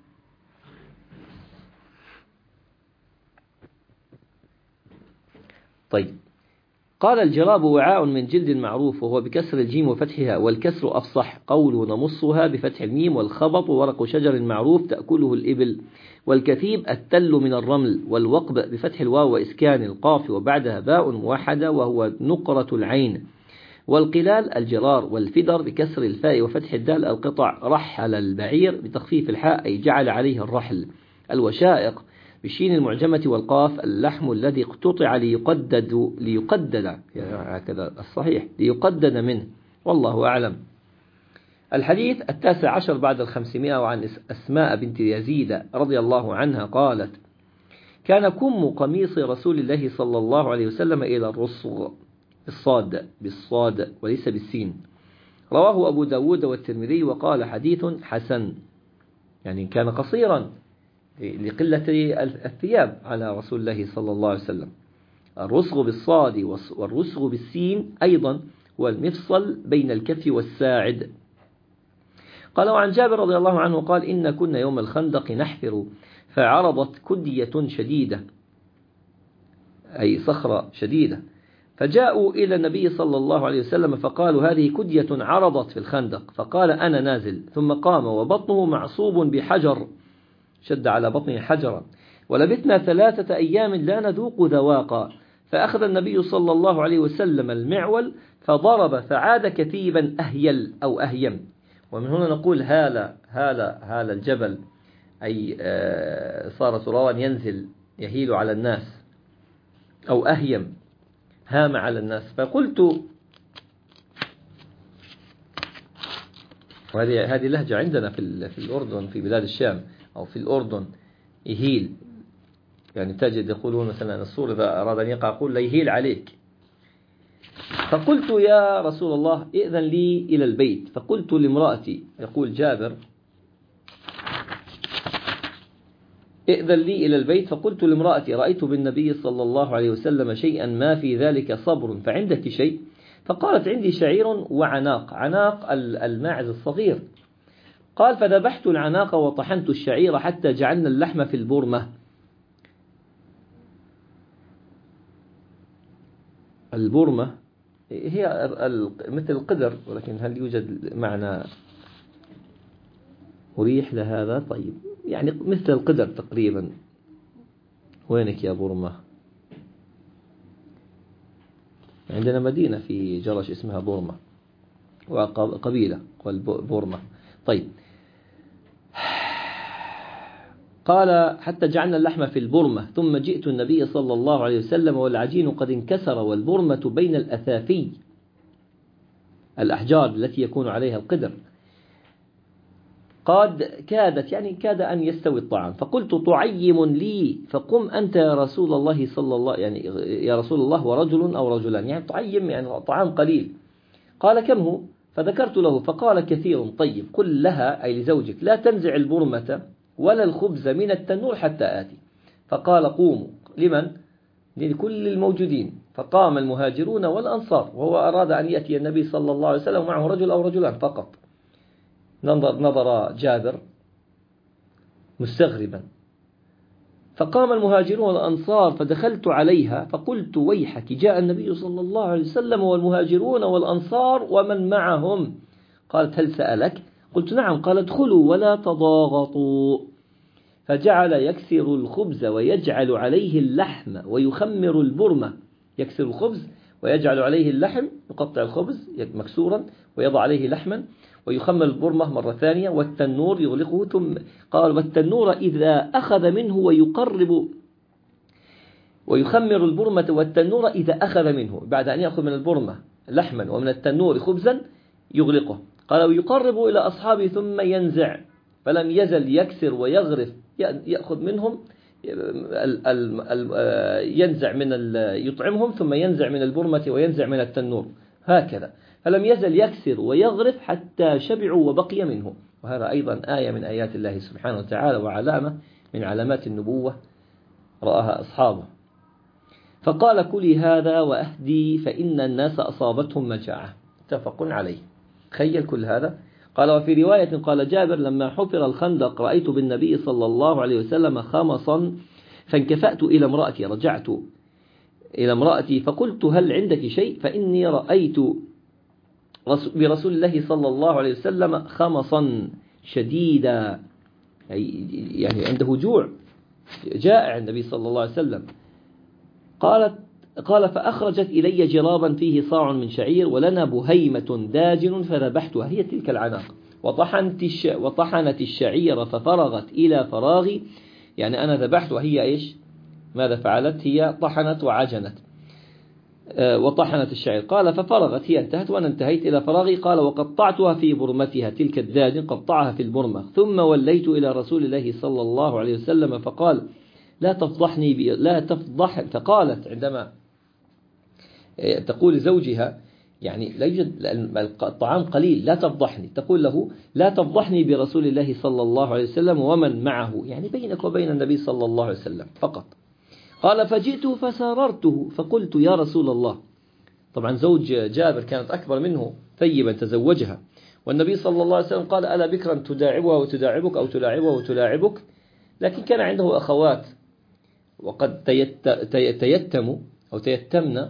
A: طيب، قال الجراب وعاء من جلد معروف، وهو بكسر الجيم وفتحها، والكسر أفصح. قوله نمصها بفتح الميم. والخبط ورق شجر معروف تأكله الإبل. والكثيب التل من الرمل. والوقب بفتح الواو وإسكان القاف وبعدها باء موحدة وهو نقرة العين. والقلال الجرار. والفدر بكسر الفاء وفتح الدال القطع. رحل البعير بتخفيف الحاء أي جعل عليه الرحل. الوشائق بالشين المعجمة والقاف اللحم الذي اقتطع ليقدد هكذا الصحيح، ليقدد منه، والله أعلم. الحديث 19 بعد 500. وعن أسماء بنت يزيد رضي الله عنها قالت كان كم قميص رسول الله صلى الله عليه وسلم إلى الرصغ بالصاد وليس بالسين. رواه أبو داود والترمذي وقال حديث حسن، يعني كان قصيرا لقلة الثياب على رسول الله صلى الله عليه وسلم. الرصغ بالصاد والرصغ بالسين أيضا والمفصل بين الكف والساعد. قال وعن جابر رضي الله عنه قال إن كنا يوم الخندق نحفر فعرضت كدية شديدة، أي صخرة شديدة، فجاءوا إلى النبي صلى الله عليه وسلم فقالوا هذه كدية عرضت في الخندق، فقال أنا نازل، ثم قام وبطنه معصوب بحجر، شد على بطنه حجرا، ولبثنا 3 أيام لا نذوق ذواقا. فأخذ النبي صلى الله عليه وسلم المعول فضرب فعاد كثيبا أهيل أو أهيم. ومن هنا نقول هال الجبل، أي صار ترابا ينزل يهيل على الناس، أو أهيم هام على الناس. فقلت، وهذه لهجة عندنا في الأردن، في بلاد الشام أو في الأردن، يهيل، يعني تجد يقولون مثلا الصور إذا أراد أن يقع يقول لا يهيل عليك. فقلت يا رسول الله ائذن لي إلى البيت. فقلت لامرأتي، يقول جابر، ائذن لي إلى البيت. فقلت لامرأتي رأيت بالنبي صلى الله عليه وسلم شيئا ما في ذلك صبر، فعندك شيء؟ فقالت عندي شعير وعناق. عناق الماعز الصغير. قال فذبحت العناق وطحنت الشعير حتى جعلنا اللحم في البرمة. البرمة هي مثل القدر، ولكن هل يوجد معنى مريح لهذا؟ طيب، يعني مثل القدر تقريبا. وينك يا برمة؟ عندنا مدينة في جرش اسمها برمة، وقبيلة برمة. طيب، قال حتى جعلنا اللحم في البرمة. ثم جئت النبي صلى الله عليه وسلم والعجين قد انكسر، والبرمة بين الأثافي، الأحجار التي يكون عليها القدر، قد كاد أن يستوي الطعام. فقلت تعيم لي، فقم أنت يا رسول الله صلى الله، يعني يا رسول الله، ورجل أو رجلان، يعني تعيم يعني طعام قليل. قال كم هو؟ فذكرت له، فقال كثير. طيب، قل لها أي لزوجك لا تنزع البرمة ولا الخبز من التنور حتى آتي. فقال قوموا. لمن؟ لكل الموجودين. فقام المهاجرون والأنصار، وهو أراد أن يأتي النبي صلى الله عليه وسلم معه رجل أو رجلان فقط. نظر جابر مستغربا. فقام المهاجرون والأنصار، فدخلت عليها فقلت ويحك، جاء النبي صلى الله عليه وسلم والمهاجرون والأنصار ومن معهم. قالت هل سألك؟ قلت نعم. قال ادخلوا ولا تضاغطوا. فجعل يكسر الخبز ويجعل عليه اللحم ويخمر البرمة. يكسر الخبز ويجعل عليه اللحم، يقطع الخبز مكسورا ويضع عليه لحما، ويخمر البرمة مرة ثانية، والتنور يغلقه. ثم قال والتنور إذا أخذ منه ويقرب، ويخمر البرمة والتنور إذا أخذ منه، بعد أن يأخذ من البرمة لحما ومن التنور خبزا يغلقه. قال ويقرب إلى أصحابه ثم ينزع، فلم يزل يكسر ويغرف، يأخذ منهم، ينزع من يطعمهم، ثم ينزع من البرمة وينزع من التنور، هكذا. فلم يزل يكسر ويغرف حتى شبعوا وبقي منه. وهذا أيضا آية من آيات الله سبحانه وتعالى، وعلامة من علامات النبوة رآها أصحابه. فقال كلي هذا وأهدي فإن الناس أصابتهم مجاعة. متفق عليه. تخيل كل هذا. قال وفي رواية قال جابر لما حفر الخندق رأيت بالنبي صلى الله عليه وسلم خمصا فانكفأت إلى امرأتي، رجعت إلى امرأتي فقلت هل عندك شيء؟ فإني رأيت برسول الله صلى الله عليه وسلم خمصا شديدا، يعني عنده جوع، جائع النبي صلى الله عليه وسلم. قال فأخرجت إلي جرابا فيه صاع من شعير ولنا بهيمة داجن فذبحتها، هي تلك العناق، وطحنت الشعير ففرغت إلى فراغي، يعني أنا ذبحتها، هي إيش؟ ماذا فعلت؟ هي طحنت وعجنت وطحنت الشعير. قال ففرغت، هي انتهت وأنا انتهيت إلى فراغي. قال وقطعتها في برمتها، تلك الداجن قطعها في البرمة. ثم وليت إلى رسول الله صلى الله عليه وسلم فقال لا تفضحني لا تفضح. فقالت عندما تقول زوجها يعني لا يوجد الطعام قليل لا تفضحني، تقول له لا تفضحني برسول الله صلى الله عليه وسلم ومن معه، يعني بينك وبين النبي صلى الله عليه وسلم فقط. قال فجئته فساررته فقلت يا رسول الله، طبعا زوج جابر كانت أكبر منه ثيبا تزوجها، والنبي صلى الله عليه وسلم قال ألا بكرا تداعبها وتداعبك أو تلاعبها وتلاعبك، لكن كان عنده أخوات وقد تيتموا أو تيتمن،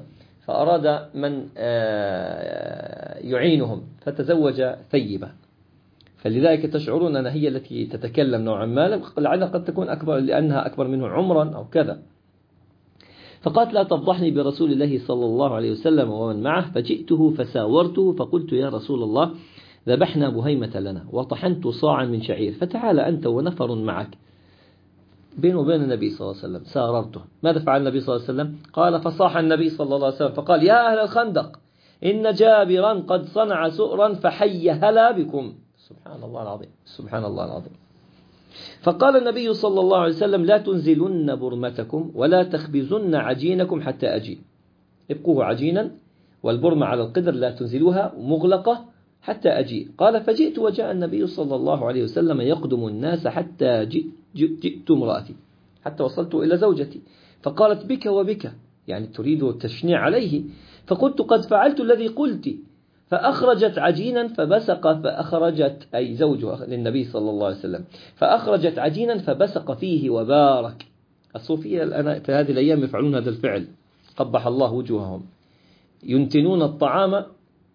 A: فأراد من يعينهم فتزوج ثيبة. فلذلك تشعرون أنها هي التي تتكلم نوعا ما، لعلها قد تكون أكبر لأنها أكبر منه عمرا أو كذا. فقالت لا تفضحني برسول الله صلى الله عليه وسلم ومن معه. فجئته فساورته فقلت يا رسول الله ذبحنا بهيمة لنا وطحنت صاعا من شعير، فتعال أنت ونفر معك بينه وبين النبي صلى الله عليه وسلم. ساررته. ماذا فعل النبي صلى الله عليه وسلم؟ قال فصاح النبي صلى الله عليه وسلم فقال يا أهل الخندق إن جابرا قد صنع سؤرا فحي هلا بكم. سبحان الله العظيم، سبحان الله العظيم. فقال النبي صلى الله عليه وسلم لا تنزلن برمتكم ولا تخبزن عجينكم حتى أجي. ابقوه عجينا والبرمة على القدر لا تنزلوها مغلقة حتى أجي. قال فجئت وجاء النبي صلى الله عليه وسلم يقدم الناس حتى جئت امرأتي، حتى وصلت إلى زوجتي، فقالت بك وبك، يعني تريد التشنيع عليه. فقلت قد فعلت الذي قلت. فأخرجت عجينا فبسق، فأخرجت أي زوجها للنبي صلى الله عليه وسلم، فأخرجت عجينا فبسق فيه وبارك. الصوفية الآن في هذه الأيام يفعلون هذا الفعل، قبح الله وجوههم، ينتنون الطعام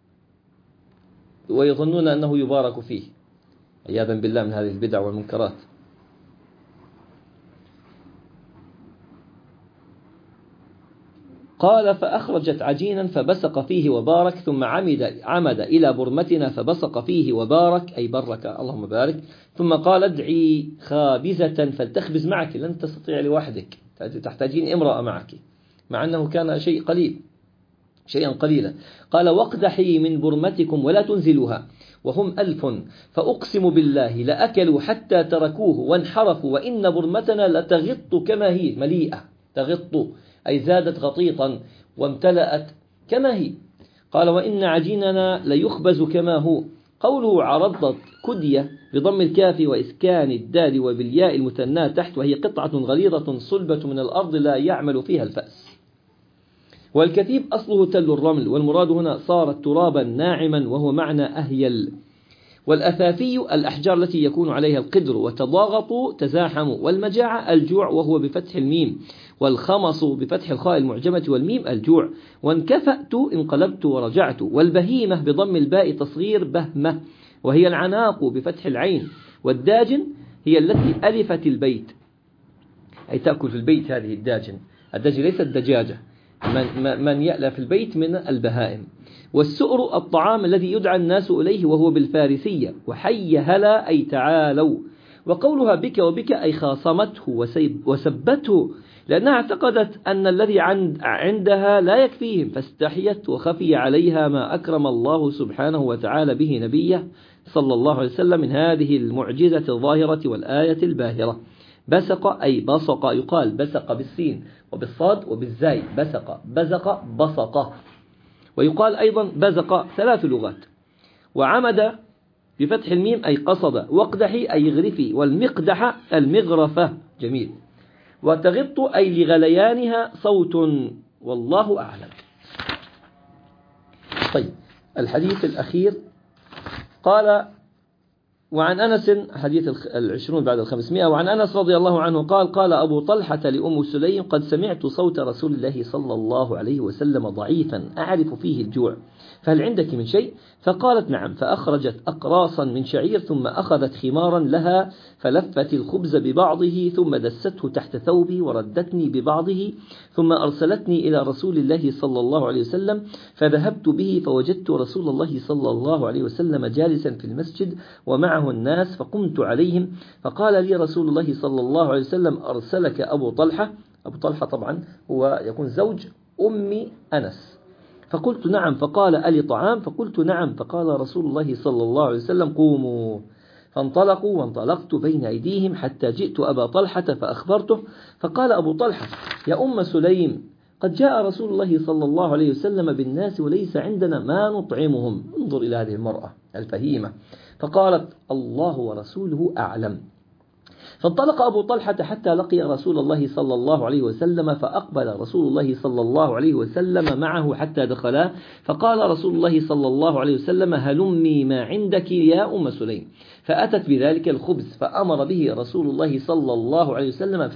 A: ويظنون أنه يبارك فيه، عياذا بالله من هذه البدع والمنكرات. قال فأخرجت عجينا فبسق فيه وبارك، ثم عمد إلى برمتنا فبسق فيه وبارك أي برك اللهم بارك، ثم قال ادعي خابزة فلتخبز معك، لن تستطيع لوحدك، تحتاجين امرأة معك، مع أنه كان شيئا قليلا. قال واقدحي من برمتكم ولا تنزلوها وهم 1000، فأقسم بالله لأكلوا حتى تركوه وانحرفوا، وإن برمتنا لتغط كما هي مليئة، تغط أي زادت غطيطا وامتلأت كما هي. قال وإن عجيننا ليخبز كما هو. قوله عرضت كدية بضم الكاف وإسكان الدال وبالياء المثناة تحت، وهي قطعة غليظة صلبة من الأرض لا يعمل فيها الفأس. والكثيب أصله تل الرمل، والمراد هنا صارت ترابا ناعما وهو معنى أهيل. والأثافي الأحجار التي يكون عليها القدر، وتضاغطوا تزاحموا. والمجاعة الجوع وهو بفتح الميم، والخمص بفتح الخاء المعجمة والميم الجوع. وانكفأت انقلبت ورجعت. والبهيمة بضم الباء تصغير بهمة، وهي العناق بفتح العين. والداجن هي التي ألفت البيت، أي تأكل في البيت. هذه الداجن ليست دجاجة، من يألف البيت من البهائم. والسؤر الطعام الذي يدعى الناس إليه وهو بالفارسية. وحي هلا أي تعالوا. وقولها بك وبك أي خاصمته وسبته، لأنها اعتقدت أن الذي عندها لا يكفيهم، فاستحيت وخفي عليها ما أكرم الله سبحانه وتعالى به نبيه صلى الله عليه وسلم من هذه المعجزة الظاهرة والآية الباهرة. بسق أي بصق، يقال بسق بالسين وبالصاد وبالزاي، بسق بزق بصق. ويقال أيضا بزق 3 لغات. وعمد بفتح الميم أي قصد. واقدحي أي غرفي. والمقدح المغرفة. جميل. وتغط أي لغليانها صوت، والله أعلم. طيب الحديث الأخير قال وعن أنس، حديث 20 بعد 500. وعن أنس رضي الله عنه قال قال أبو طلحة لأم سليم قد سمعت صوت رسول الله صلى الله عليه وسلم ضعيفا أعرف فيه الجوع، فهل عندك من شيء؟ فقالت نعم. فأخرجت أقراصا من شعير، ثم أخذت خمارا لها فلفت الخبز ببعضه، ثم دسته تحت ثوبي وردتني ببعضه، ثم أرسلتني إلى رسول الله صلى الله عليه وسلم، فذهبت به فوجدت رسول الله صلى الله عليه وسلم جالسا في المسجد ومعه الناس، فقمت عليهم، فقال لي رسول الله صلى الله عليه وسلم أرسلك أبو طلحة. أبو طلحة طبعا هو يكون زوج أم أنس. فقلت نعم. فقال ألي طعام؟ فقلت نعم. فقال رسول الله صلى الله عليه وسلم قوموا. فانطلقوا وانطلقت بين أيديهم حتى جئت أبا طلحة فأخبرته. فقال أبو طلحة يا أم سليم قد جاء رسول الله صلى الله عليه وسلم بالناس وليس عندنا ما نطعمهم. انظر إلى هذه المرأة الفهيمة. فقالت الله ورسوله أعلم. فانطلق أبو طلحة حتى لقي رسول الله صلى الله عليه وسلم، فأقبل رسول الله صلى الله عليه وسلم معه حتى دخلا. فقال رسول الله صلى الله عليه وسلم هلمي ما عندك يا أم سليم. فأتت بذلك الخبز، فأمر به رسول الله صلى الله عليه وسلم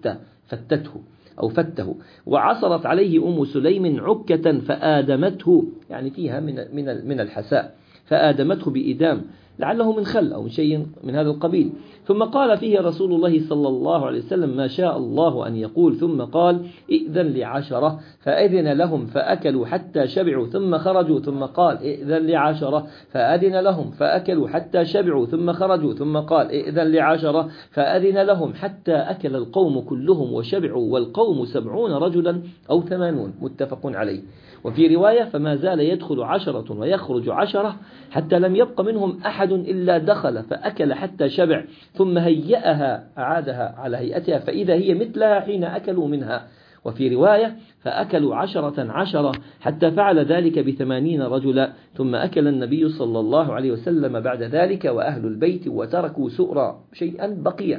A: فته، وعصرت عليه أم سليم عكة فآدمته، يعني فيها من الحساء، فآدمته بإدام لعله من خل أو شيء من هذا القبيل. ثم قال فيه رسول الله صلى الله عليه وسلم ما شاء الله أن يقول، ثم قال ائذن ل10 فأذن لهم فأكلوا حتى شبعوا ثم خرجوا، ثم قال ائذن ل10 فأذن لهم فأكلوا حتى شبعوا ثم خرجوا، ثم قال ائذن ل10 فأذن لهم حتى أكل القوم كلهم وشبعوا والقوم 70 رجلا أو 80. متفق عليه. وفي رواية فما زال يدخل 10 ويخرج 10 حتى لم يبق منهم أحد إلا دخل فأكل حتى شبع، ثم هيئها أعادها على هيئتها فإذا هي مثلها حين أكلوا منها. وفي رواية فأكلوا 10 حتى فعل ذلك ب80 رجلا، ثم أكل النبي صلى الله عليه وسلم بعد ذلك وأهل البيت وتركوا سؤرا شيئا بقيا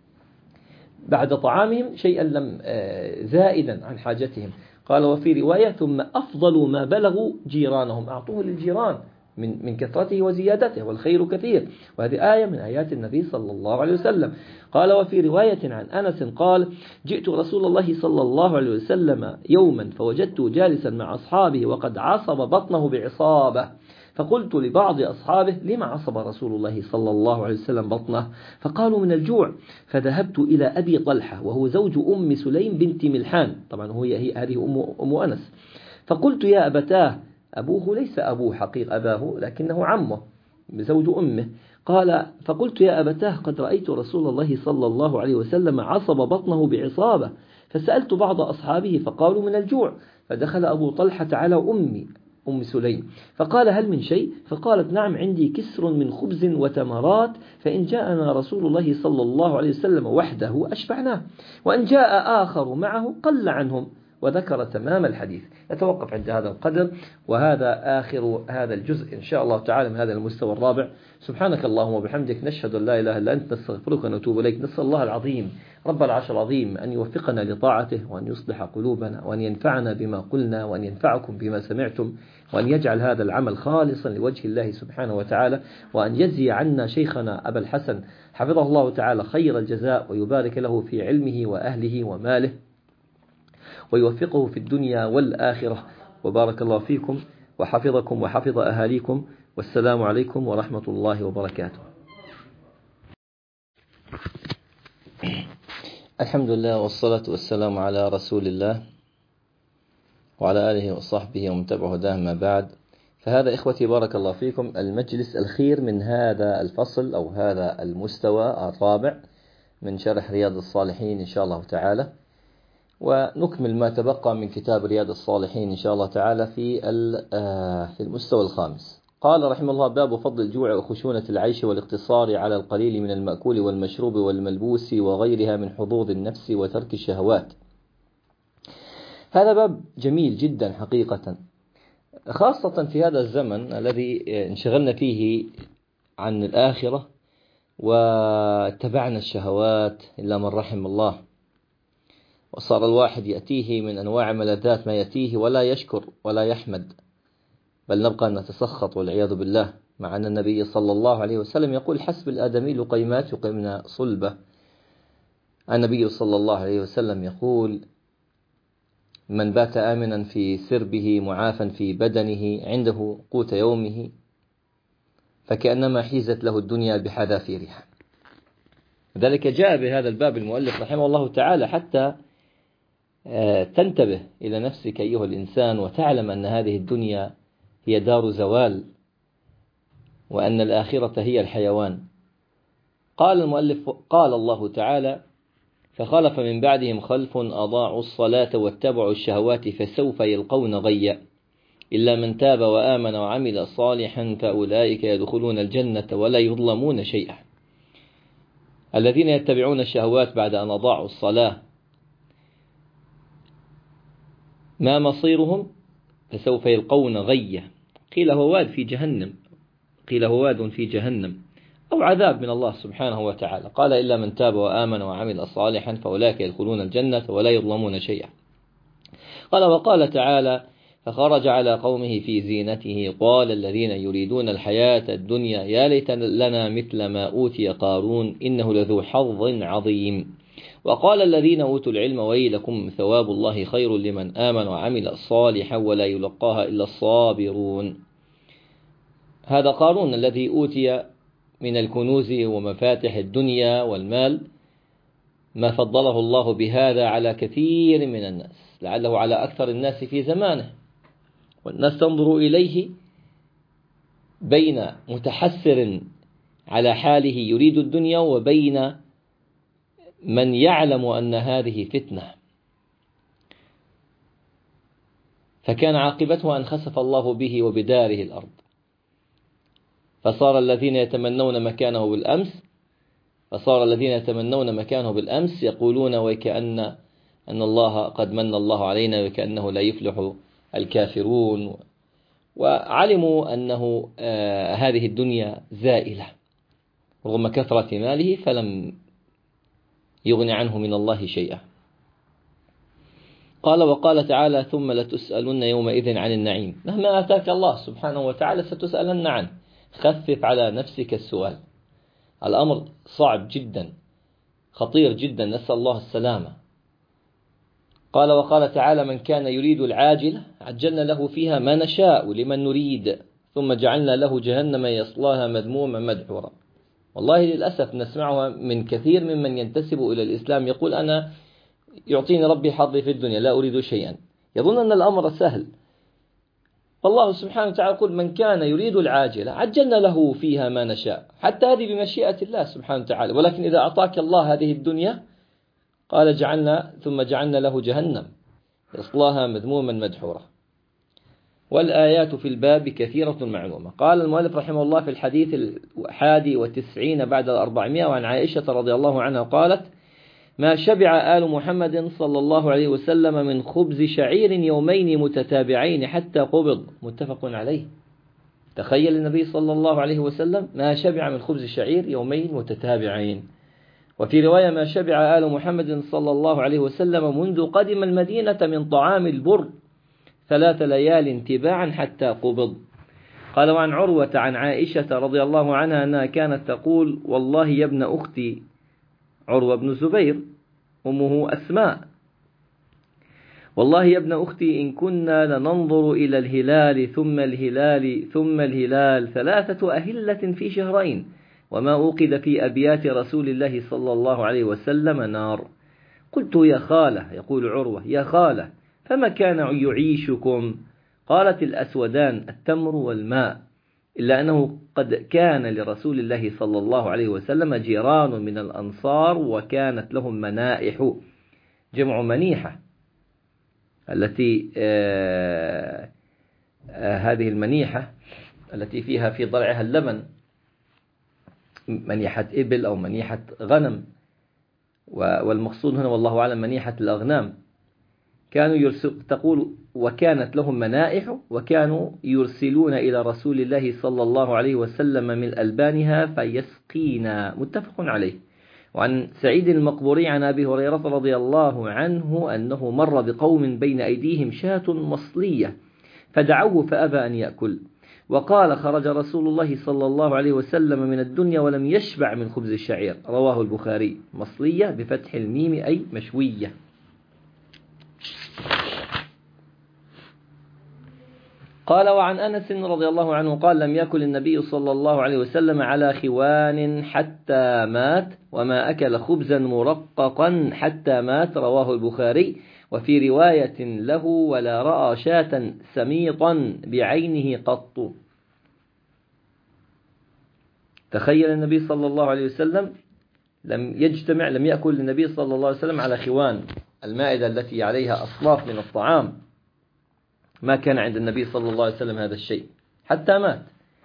A: بعد طعامهم، شيئا لم زائدا عن حاجتهم. قال وفي رواية ثم أفضل ما بلغوا جيرانهم، أعطوه للجيران من كثرته وزيادته، والخير كثير. وهذه آية من آيات النبي صلى الله عليه وسلم. قال وفي رواية عن أنس قال جئت رسول الله صلى الله عليه وسلم يوما فوجدته جالسا مع أصحابه وقد عصب بطنه بعصابة، فقلت لبعض أصحابه لما عصب رسول الله صلى الله عليه وسلم بطنه؟ فقالوا من الجوع. فذهبت إلى أبي طلحة وهو زوج أم سليم بنت ملحان، طبعا هذه أم أنس، فقلت يا أبتاه، أبوه ليس أبوه حقيق أباه لكنه عمه زوج أمه. قال فقلت يا أبتاه قد رأيت رسول الله صلى الله عليه وسلم عصب بطنه بعصابة، فسألت بعض أصحابه فقالوا من الجوع. فدخل أبو طلحة على أم سليم فقال هل من شيء؟ فقالت نعم عندي كسر من خبز وتمرات، فإن جاءنا رسول الله صلى الله عليه وسلم وحده أشبعناه، وإن جاء آخر معه قل عنهم. وذكر تمام الحديث. نتوقف عند هذا القدر، وهذا آخر هذا الجزء إن شاء الله تعالى من هذا المستوى الرابع. سبحانك اللهم وبحمدك، نشهد أن لا إله إلا أنت، نستغفرك ونتوب إليك. نسأل الله العظيم رب العرش العظيم أن يوفقنا لطاعته، وأن يصلح قلوبنا، وأن ينفعنا بما قلنا، وأن ينفعكم بما سمعتم، وأن يجعل هذا العمل خالصا لوجه الله سبحانه وتعالى، وأن يجزي عنا شيخنا أبا الحسن حفظه الله تعالى خير الجزاء، ويبارك له في علمه وأهله وماله، ويوفقه في الدنيا والآخرة. وبارك الله فيكم وحفظكم وحفظ أهاليكم، والسلام عليكم ورحمة الله وبركاته. الحمد لله والصلاة والسلام على رسول الله وعلى آله وصحبه ومن تبعه هداه، ما بعد. فهذا إخوتي بارك الله فيكم المجلس الأخير من هذا الفصل أو هذا المستوى الرابع من شرح رياض الصالحين إن شاء الله تعالى، ونكمل ما تبقى من كتاب رياض الصالحين إن شاء الله تعالى في المستوى الخامس. قال رحمه الله باب فضل الجوع وخشونة العيش والاقتصار على القليل من المأكول والمشروب والملبوس وغيرها من حظوظ النفس وترك الشهوات. هذا باب جميل جدا حقيقة، خاصة في هذا الزمن الذي انشغلنا فيه عن الآخرة واتبعنا الشهوات إلا من رحم الله، وصار الواحد يأتيه من أنواع ملذات ما يأتيه ولا يشكر ولا يحمد، بل نبقى نتسخط والعياذ بالله، مع أن النبي صلى الله عليه وسلم يقول حسب الآدمي لقيمات يقيمن صلبة. النبي صلى الله عليه وسلم يقول من بات آمنا في سربه معافا في بدنه عنده قوت يومه فكأنما حيزت له الدنيا بحذافيرها. ذلك جاء بهذا الباب المؤلف رحمه الله تعالى حتى تنتبه إلى نفسك أيها الإنسان، وتعلم أن هذه الدنيا هي دار زوال، وأن الآخرة هي الحيوان. قال المؤلف قال الله تعالى فخلف من بعدهم خلف أضاعوا الصلاة واتبعوا الشهوات فسوف يلقون غيا إلا من تاب وآمن وعمل صالحا فأولئك يدخلون الجنة ولا يظلمون شيئا. الذين يتبعون الشهوات بعد أن أضاعوا الصلاة ما مصيرهم؟ فسوف يلقون غيا، قيل هو واد في جهنم، قيل هو واد في جهنم أو عذاب من الله سبحانه وتعالى. قال إلا من تاب وآمن وعمل صالحا فأولئك يدخلون الجنة ولا يظلمون شيئا. قال وقال تعالى فخرج على قومه في زينته قال الذين يريدون الحياة الدنيا يا ليت لنا مثل ما أوتي قارون إنه لذو حظ عظيم. وقال الذين أوتوا العلم ويلكم ثواب الله خير لمن آمن وعمل صالحا ولا يلقاها إلا الصابرون. هذا قارون الذي أوتي من الكنوز ومفاتح الدنيا والمال ما فضله الله بهذا على كثير من الناس، لعله على أكثر الناس في زمانه، والناس تنظر إليه بين متحسر على حاله يريد الدنيا وبين من يعلم أن هذه فتنة. فكان عاقبته أن خسف الله به وبداره الأرض، فصار الذين يتمنون مكانه بالأمس يقولون وكأن الله قد من الله علينا وكأنه لا يفلح الكافرون، وعلموا أنه هذه الدنيا زائلة رغم كثرة ماله، فلم يغن عنه من الله شيئا. قال وقال تعالى ثم لتسألن يومئذ عن النعيم. مهما آتاك الله سبحانه وتعالى ستسألن عنه، خفف على نفسك السؤال. الأمر صعب جدا، خطير جدا، نسأل الله السلامة. قال وقال تعالى من كان يريد العاجلة عجلنا له فيها ما نشاء لمن نريد ثم جعلنا له جهنم يصلاها مذموما مدحورا. والله للأسف نسمعها من كثير ممن ينتسب إلى الإسلام، يقول أنا يعطيني ربي حظي في الدنيا لا أريد شيئا، يظن أن الأمر سهل. فالله سبحانه وتعالى يقول من كان يريد العاجلة عجلنا له فيها ما نشاء، حتى هذه بمشيئة الله سبحانه وتعالى. ولكن إذا أعطاك الله هذه الدنيا قال ثم جعلنا له جهنم يصلاها مذموما مدحورا. والآيات في الباب كثيرة معلومة. قال المؤلف رحمه الله في الحديث 91 بعد 400 وعن عائشة رضي الله عنها قالت ما شبع آل محمد صلى الله عليه وسلم من خبز شعير يومين متتابعين حتى قبض، متفق عليه. تخيل النبي صلى الله عليه وسلم ما شبع من خبز شعير يومين متتابعين. وفي رواية ما شبع آل محمد صلى الله عليه وسلم منذ قدم المدينة من طعام البر 3 ليال تباعا حتى قبض. قال وعن عروة عن عائشة رضي الله عنها أنها كانت تقول والله يا ابن أختي، عروة بن الزبير أمه أسماء، والله يا ابن أختي إن كنا لننظر إلى الهلال ثم الهلال ثم الهلال 3 أهلة في شهرين وما أوقد في أبيات رسول الله صلى الله عليه وسلم نار. قلت يا خالة، يقول عروة يا خالة فما كان يعيشكم؟ قالت الأسودان التمر والماء، إلا أنه قد كان لرسول الله صلى الله عليه وسلم جيران من الأنصار وكانت لهم منائح، جمع منيحة، التي هذه المنيحة التي فيها في ضلعها اللبن، منيحة إبل أو منيحة غنم، والمقصود هنا والله أعلم منيحة الأغنام. كانوا تقول وكانت لهم منائح وكانوا يرسلون إلى رسول الله صلى الله عليه وسلم من ألبانها فيسقينا، متفق عليه. وعن سعيد المقبوري عن أبي هريرة رضي الله عنه أنه مر بقوم بين أيديهم شاة مصلية فدعوه فأبى أن يأكل، وقال خرج رسول الله صلى الله عليه وسلم من الدنيا ولم يشبع من خبز الشعير، رواه البخاري. مصلية بفتح الميم أي مشوية. قال وعن أنس رضي الله عنه قال لم يأكل النبي صلى الله عليه وسلم على خوان حتى مات وما أكل خبزا مرققا حتى مات، رواه البخاري. وفي رواية له ولا رأى شاة سميطا بعينه قط. تخيل النبي صلى الله عليه وسلم لم يأكل النبي صلى الله عليه وسلم على خوان، المائدة التي عليها أصناف من الطعام، ما كان عند النبي صلى الله عليه وسلم هذا الشيء حتى مات.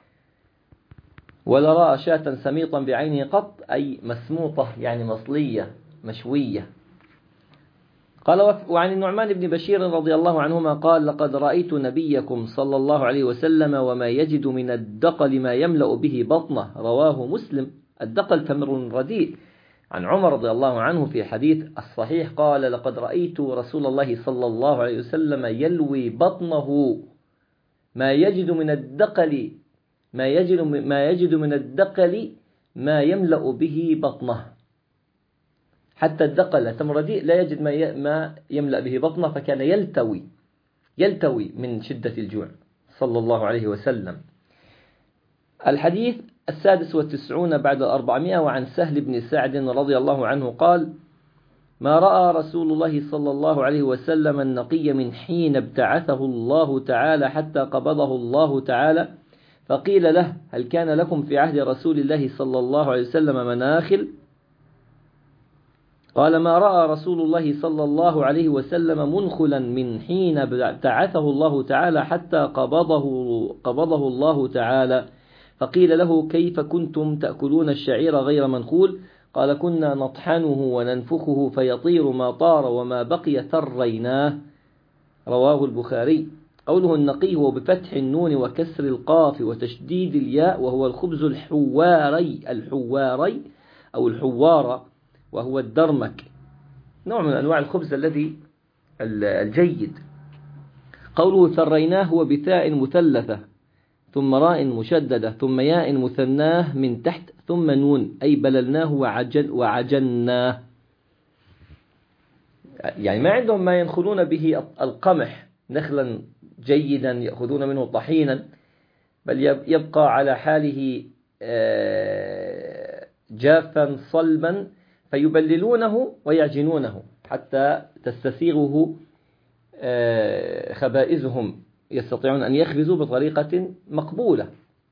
A: ولا رأى شاة سميطا بعينه قط أي مسموطة يعني مصلية مشوية. قال وعن النعمان بن بشير رضي الله عنهما قال لقد رأيت نبيكم صلى الله عليه وسلم وما يجد من الدقل ما يملأ به بطنه، رواه مسلم. الدقل تمر رديء. عن عمر رضي الله عنه في حديث الصحيح قال لقد رأيت رسول الله صلى الله عليه وسلم يلوي بطنه ما يجد من الدقل ما يملأ به بطنه. حتى الدقل تمر رديء لا يجد ما يملأ به بطنه، فكان يلتوي من شدة الجوع صلى الله عليه وسلم. الحديث 96 بعد 400 وعن سهل بن سعد رضي الله عنه قال: ما رأى رسول الله صلى الله عليه وسلم النقي من حين ابتعثه الله تعالى حتى قبضه الله تعالى، فقيل له: هل كان لكم في عهد رسول الله صلى الله عليه وسلم مناخل؟ قال: ما رأى رسول الله صلى الله عليه وسلم منخلا من حين ابتعثه الله تعالى حتى قبضه الله تعالى، فقيل له: كيف كنتم تأكلون الشعير غير منخول؟ قال: كنا نطحنه وننفخه فيطير ما طار وما بقي ثريناه. رواه البخاري. قوله النقي هو بفتح النون وكسر القاف وتشديد الياء، وهو الخبز الحواري أو الحوارة، وهو الدرمك، نوع من أنواع الخبز الذي الجيد. قوله ثريناه هو بثاء مثلثة ثم راء مشددة ثم ياء مثناه من تحت ثم نون، أي بللناه وعجناه. يعني ما عندهم ما ينخلون به القمح نخلا جيدا يأخذون منه طحينا، بل يبقى على حاله جافا صلبا، فيبللونه ويعجنونه حتى تستسيغه خبائزهم، يستطيعون أن يخبزوا بطريقة مقبولة.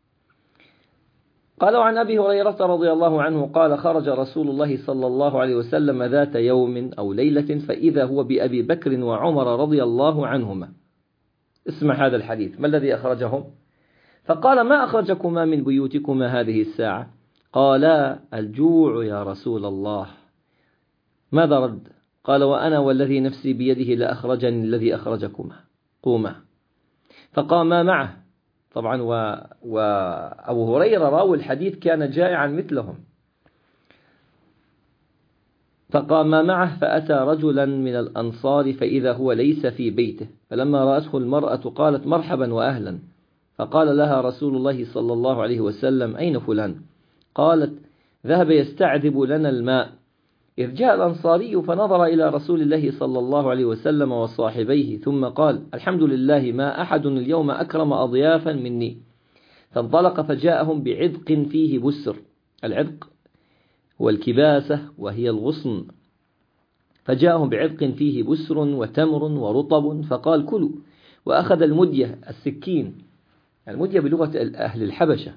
A: قالوا عن أبي هريرة رضي الله عنه قال: خرج رسول الله صلى الله عليه وسلم ذات يوم أو ليلة فإذا هو بأبي بكر وعمر رضي الله عنهما. اسمع هذا الحديث، ما الذي أخرجهم؟ فقال: ما أخرجكما من بيوتكما هذه الساعة؟ قالا: الجوع يا رسول الله. ماذا رد؟ قال: وأنا والذي نفسي بيده لأخرجني الذي أخرجكما، قوما. فقاما معه. طبعا وأبو هريرة راوي الحديث كان جائعا مثلهم. فقام معه فأتى رجلا من الأنصار فإذا هو ليس في بيته، فلما رأته المرأة قالت: مرحبا وأهلا. فقال لها رسول الله صلى الله عليه وسلم: أين فلان؟ قالت: ذهب يستعذب لنا الماء. إذ جاء الأنصاري فنظر إلى رسول الله صلى الله عليه وسلم وصاحبيه ثم قال: الحمد لله، ما أحد اليوم أكرم أضيافا مني. فانطلق فجاءهم بعذق فيه بسر. العذق هو الكباسة وهي الغصن. فجاءهم بعذق فيه بسر وتمر ورطب، فقال: كلوا. وأخذ المدية، السكين، المدية بلغة أهل الحبشة.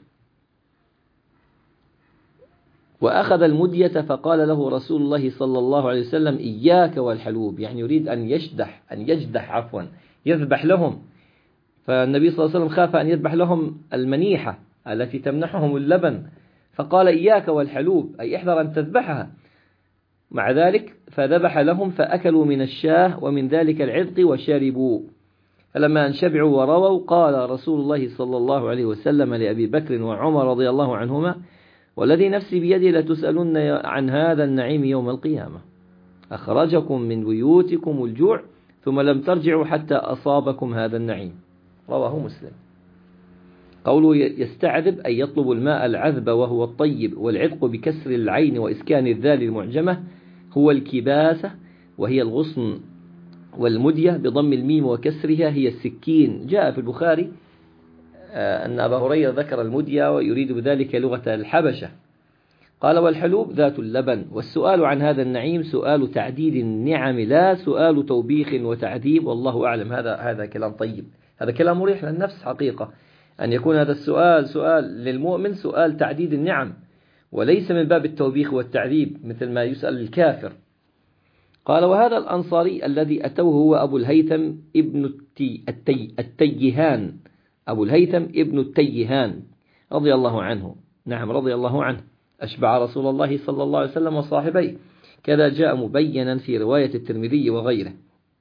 A: وأخذ المدية فقال له رسول الله صلى الله عليه وسلم: إياك والحلوب، يعني يريد أن يجدح يذبح لهم. فالنبي صلى الله عليه وسلم خاف أن يذبح لهم المنيحة التي تمنحهم اللبن، فقال: إياك والحلوب، أي احذر أن تذبحها. مع ذلك فذبح لهم فأكلوا من الشاه ومن ذلك العذق وشربوا. فلما أن شبعوا ورووا قال رسول الله صلى الله عليه وسلم لأبي بكر وعمر رضي الله عنهما: والذي نفسي بيدي لتسألن عن هذا النعيم يوم القيامة. أخرجكم من بيوتكم الجوع ثم لم ترجعوا حتى أصابكم هذا النعيم. رواه مسلم. قوله يستعذب أي يطلب الماء العذب وهو الطيب، والعذق بكسر العين وإسكان الذال المعجمة هو الكباسة وهي الغصن، والمدية بضم الميم وكسرها هي السكين. جاء في البخاري أن أبا هريرة ذكر المدية ويريد بذلك لغة الحبشة. قال: والحلوب ذات اللبن. والسؤال عن هذا النعيم سؤال تعديد النعم لا سؤال توبيخ وتعذيب، والله أعلم. هذا كلام طيب، هذا كلام مريح للنفس حقيقة، أن يكون هذا السؤال سؤال للمؤمن سؤال تعديد النعم، وليس من باب التوبيخ والتعذيب مثل ما يسأل الكافر. قال: وهذا الأنصاري الذي أتوه هو أبو الهيثم ابن التيهان، أبو الهيثم ابن التيهان رضي الله عنه. نعم رضي الله عنه. أشبع رسول الله صلى الله عليه وسلم وصاحبيه، كذا جاء مبينا في رواية الترمذي وغيره.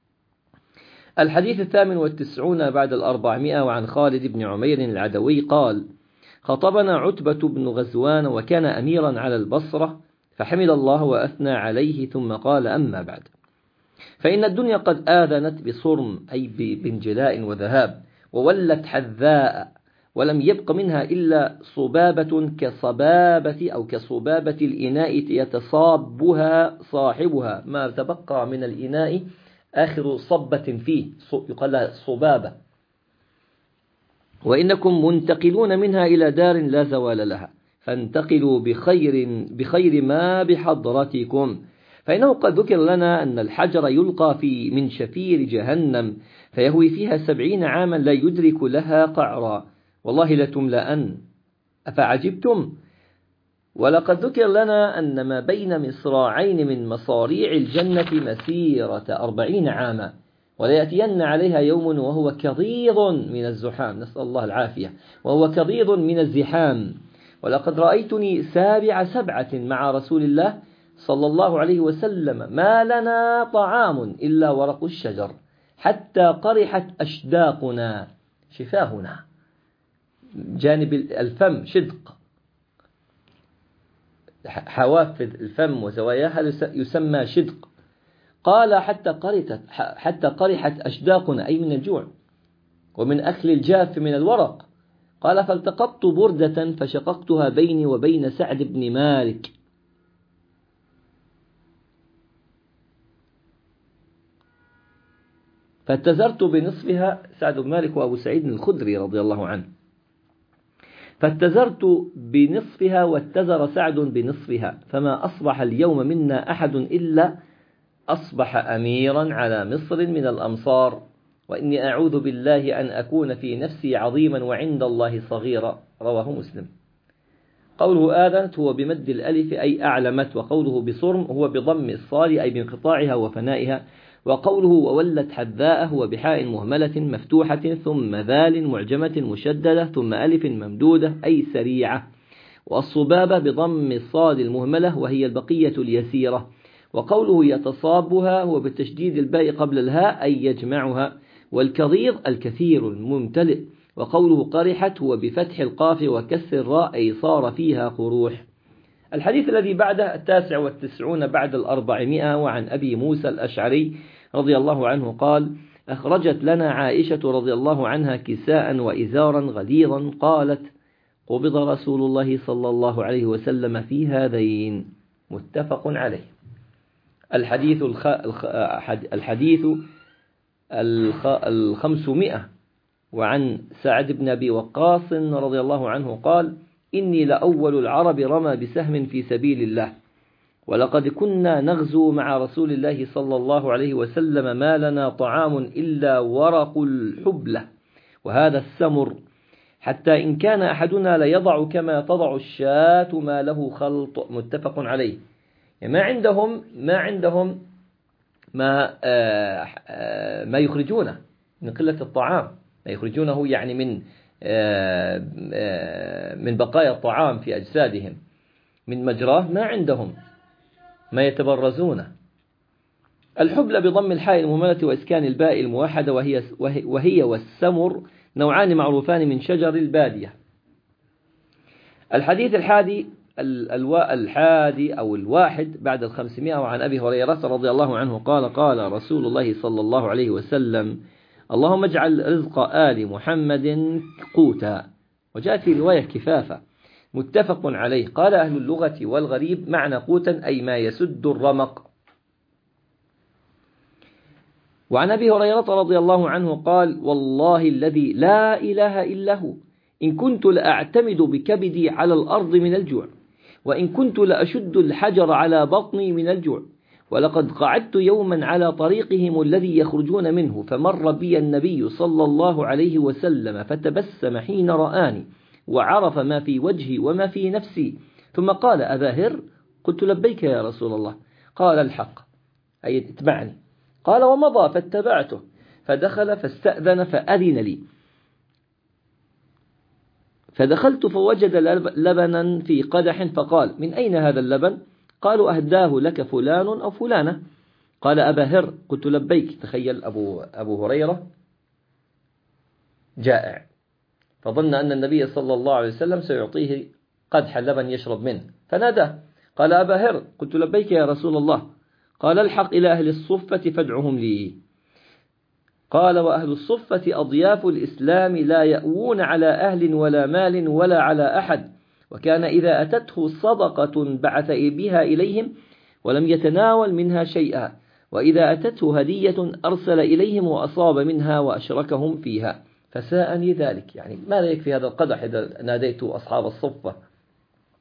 A: الحديث 98 بعد 400 وعن خالد بن عمير العدوي قال: خطبنا عتبة بن غزوان وكان أميرا على البصرة، فحمد الله وأثنى عليه ثم قال: أما بعد، فإن الدنيا قد آذنت بصرم أي بانجلاء وذهاب، وولت حذاء، ولم يبق منها إلا صبابة كصبابة الإناء يتصابها صاحبها، ما تبقى من الإناء آخر صبة فيه يقال صبابة. وإنكم منتقلون منها إلى دار لا زوال لها، فانتقلوا بخير ما بحضرتكم. فإنه قد ذكر لنا أن الحجر يلقى من شفير جهنم فيهوي فيها 70 عاما لا يدرك لها قعرا، والله لتملأن. أفعجبتم؟ ولقد ذكر لنا أن ما بين مصراعين من مصاريع الجنة مسيرة 40 عاما، وليأتين عليها يوم وهو كضيض من الزحام، نسأل الله العافية، وهو كضيض من الزحام. ولقد رأيتني 7 مع رسول الله صلى الله عليه وسلم ما لنا طعام إلا ورق الشجر، حتى قرحت أشداقنا، شفاهنا، جانب الفم شدق، حواف الفم وزواياها يسمى شدق. قال حتى قرحت أشداقنا، أي من الجوع ومن أكل الجاف من الورق. قال فالتقطت بردة فشققتها بيني وبين سعد بن مالك، فاتزرت بنصفها، سعد بن مالك وأبو سعيد الخدري رضي الله عنه، فاتزرت بنصفها واتزر سعد بنصفها، فما أصبح اليوم منا أحد إلا أصبح أميرا على مصر من الأمصار، وإني أعوذ بالله أن أكون في نفسي عظيما وعند الله صغيرا. رواه مسلم. قوله آذنت هو بمد الألف أي أعلمت، وقوله بصرم هو بضم الصاد أي بانقطاعها وفنائها، وقوله وولت حذاء هو بحاء مهملة مفتوحة ثم ذال معجمة مشددة ثم ألف ممدودة أي سريعة، والصبابة بضم الصاد المهملة وهي البقية اليسيرة. وقوله يتصابها هو بتشديد الباء قبل الهاء أي يجمعها، والكضيض الكثير الممتلئ. وقوله قرحت هو بفتح القاف وكسر الراء أي صار فيها قروح. الحديث الذي بعده 99 بعد 400، وعن أبي موسى الأشعري رضي الله عنه قال أخرجت لنا عائشة رضي الله عنها كساء وإزارا غليظا، قالت قبض رسول الله صلى الله عليه وسلم في هذين، متفق عليه. الحديث 500، وعن سعد بن أبي وقاص رضي الله عنه قال إني لأول العرب رمى بسهم في سبيل الله، ولقد كنا نغزو مع رسول الله صلى الله عليه وسلم ما لنا طعام إلا ورق الحبلة وهذا السمر، حتى إن كان أحدنا ليضع كما تضع الشاة ما له خلط، متفق عليه. يعني ما عندهم ما يخرجونه من قلة الطعام، ما يخرجونه يعني من بقايا الطعام في أجسادهم من مجراه، ما عندهم ما يتبرزونه. الحبلة بضم الحاء المهملة وإسكان الباء الموحدة، وهي والسمر نوعان معروفان من شجر البادية. الحديث الحادي أو 1 بعد 500، وعن أبي هريرة رضي الله عنه قال قال رسول الله صلى الله عليه وسلم اللهم اجعل رزق آل محمد قوتا، وجاءت في رواية كفافة، متفق عليه. قال أهل اللغة والغريب معنى قوتا أي ما يسد الرمق. وعن أبي هريرة رضي الله عنه قال والله الذي لا إله إلا هو إن كنت لأعتمد بكبدي على الأرض من الجوع، وإن كنت لأشد الحجر على بطني من الجوع، ولقد قعدت يوما على طريقهم الذي يخرجون منه، فمر بي النبي صلى الله عليه وسلم فتبسم حين رآني وعرف ما في وجهي وما في نفسي، ثم قال أبا هر؟ قلت لبيك يا رسول الله. قال الحق أي اتبعني. قال ومضى فاتبعته، فدخل فاستأذن فأذن لي، فدخلت فوجد لبنا في قدح، فقال من أين هذا اللبن؟ قالوا أهداه لك فلان أو فلانة. قال أبا هر؟ قلت لبيك. تخيل أبو هريرة جائع، فظن أن النبي صلى الله عليه وسلم سيعطيه قدح اللبن يشرب منه، فناداه قال أبا هر؟ قلت لبيك يا رسول الله. قال الحق إلى أهل الصفة فادعهم لي. قال وأهل الصفة أضياف الإسلام لا يأوون على أهل ولا مال ولا على أحد، وكان إذا أتته صدقة بعث بها إليهم ولم يتناول منها شيئا، وإذا أتته هدية أرسل إليهم وأصاب منها وأشركهم فيها، فساءني ذلك. يعني ماذا يكفي هذا القدح إذا ناديت أصحاب الصفة؟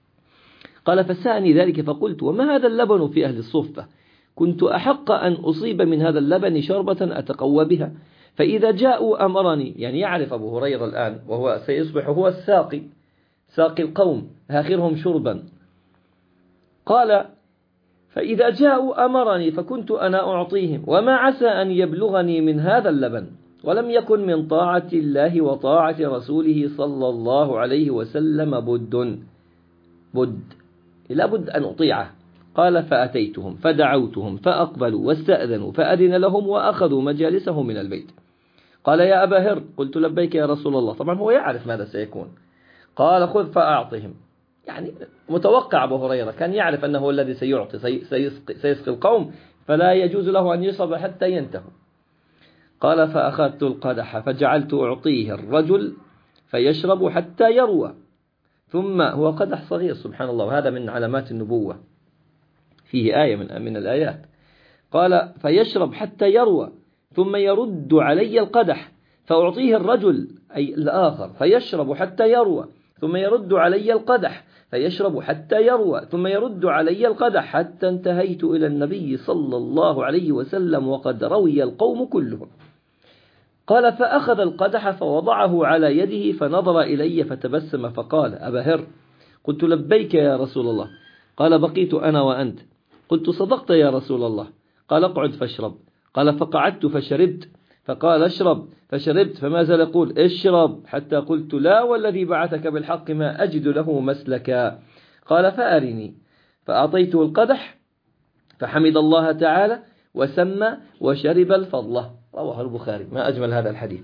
A: قال فسأني ذلك فقلت وما هذا اللبن في أهل الصفة؟ كنت أحق أن أصيب من هذا اللبن شربة أتقوى بها، فإذا جاءوا أمرني. يعني يعرف أبو هريرة الآن وهو سيصبح هو الساقي، ساقي القوم آخرهم شربا. قال فإذا جاءوا أمرني فكنت أنا أعطيهم، وما عسى أن يبلغني من هذا اللبن، ولم يكن من طاعة الله وطاعة رسوله صلى الله عليه وسلم بد لابد أن أطيعه. قال فأتيتهم فدعوتهم فأقبلوا واستأذنوا فأذن لهم وأخذوا مجالسهم من البيت. قال يا أبا هر، قلت لبيك يا رسول الله. طبعا هو يعرف ماذا سيكون. قال خذ فأعطهم. يعني متوقع أبو هريرة، كان يعرف أنه الذي سيعطي سيسقي القوم، فلا يجوز له أن يصب حتى ينتهوا. قال فأخذت القدح فجعلت أعطيه الرجل فيشرب حتى يروى، ثم هو قدح صغير سبحان الله، وهذا من علامات النبوة، فيه آية من الآيات. قال فيشرب حتى يروى ثم يرد علي القدح فأعطيه الرجل أي الآخر فيشرب حتى يروى ثم يرد علي القدح فيشرب حتى يروى ثم يرد علي القدح حتى انتهيت إلى النبي صلى الله عليه وسلم وقد روي القوم كلهم. قال فأخذ القدح فوضعه على يده فنظر إلي فتبسم فقال أبا هر، قلت لبيك يا رسول الله. قال بقيت أنا وأنت. قلت صدقت يا رسول الله. قال اقعد فاشرب. قال فقعدت فشربت. فقال اشرب فشربت، فما زال يقول اشرب حتى قلت لا والذي بعثك بالحق ما أجد له مسلكا. قال فأرني، فأعطيته القدح فحمد الله تعالى وسمى وشرب الفضلة. رواه البخاري. ما أجمل هذا الحديث.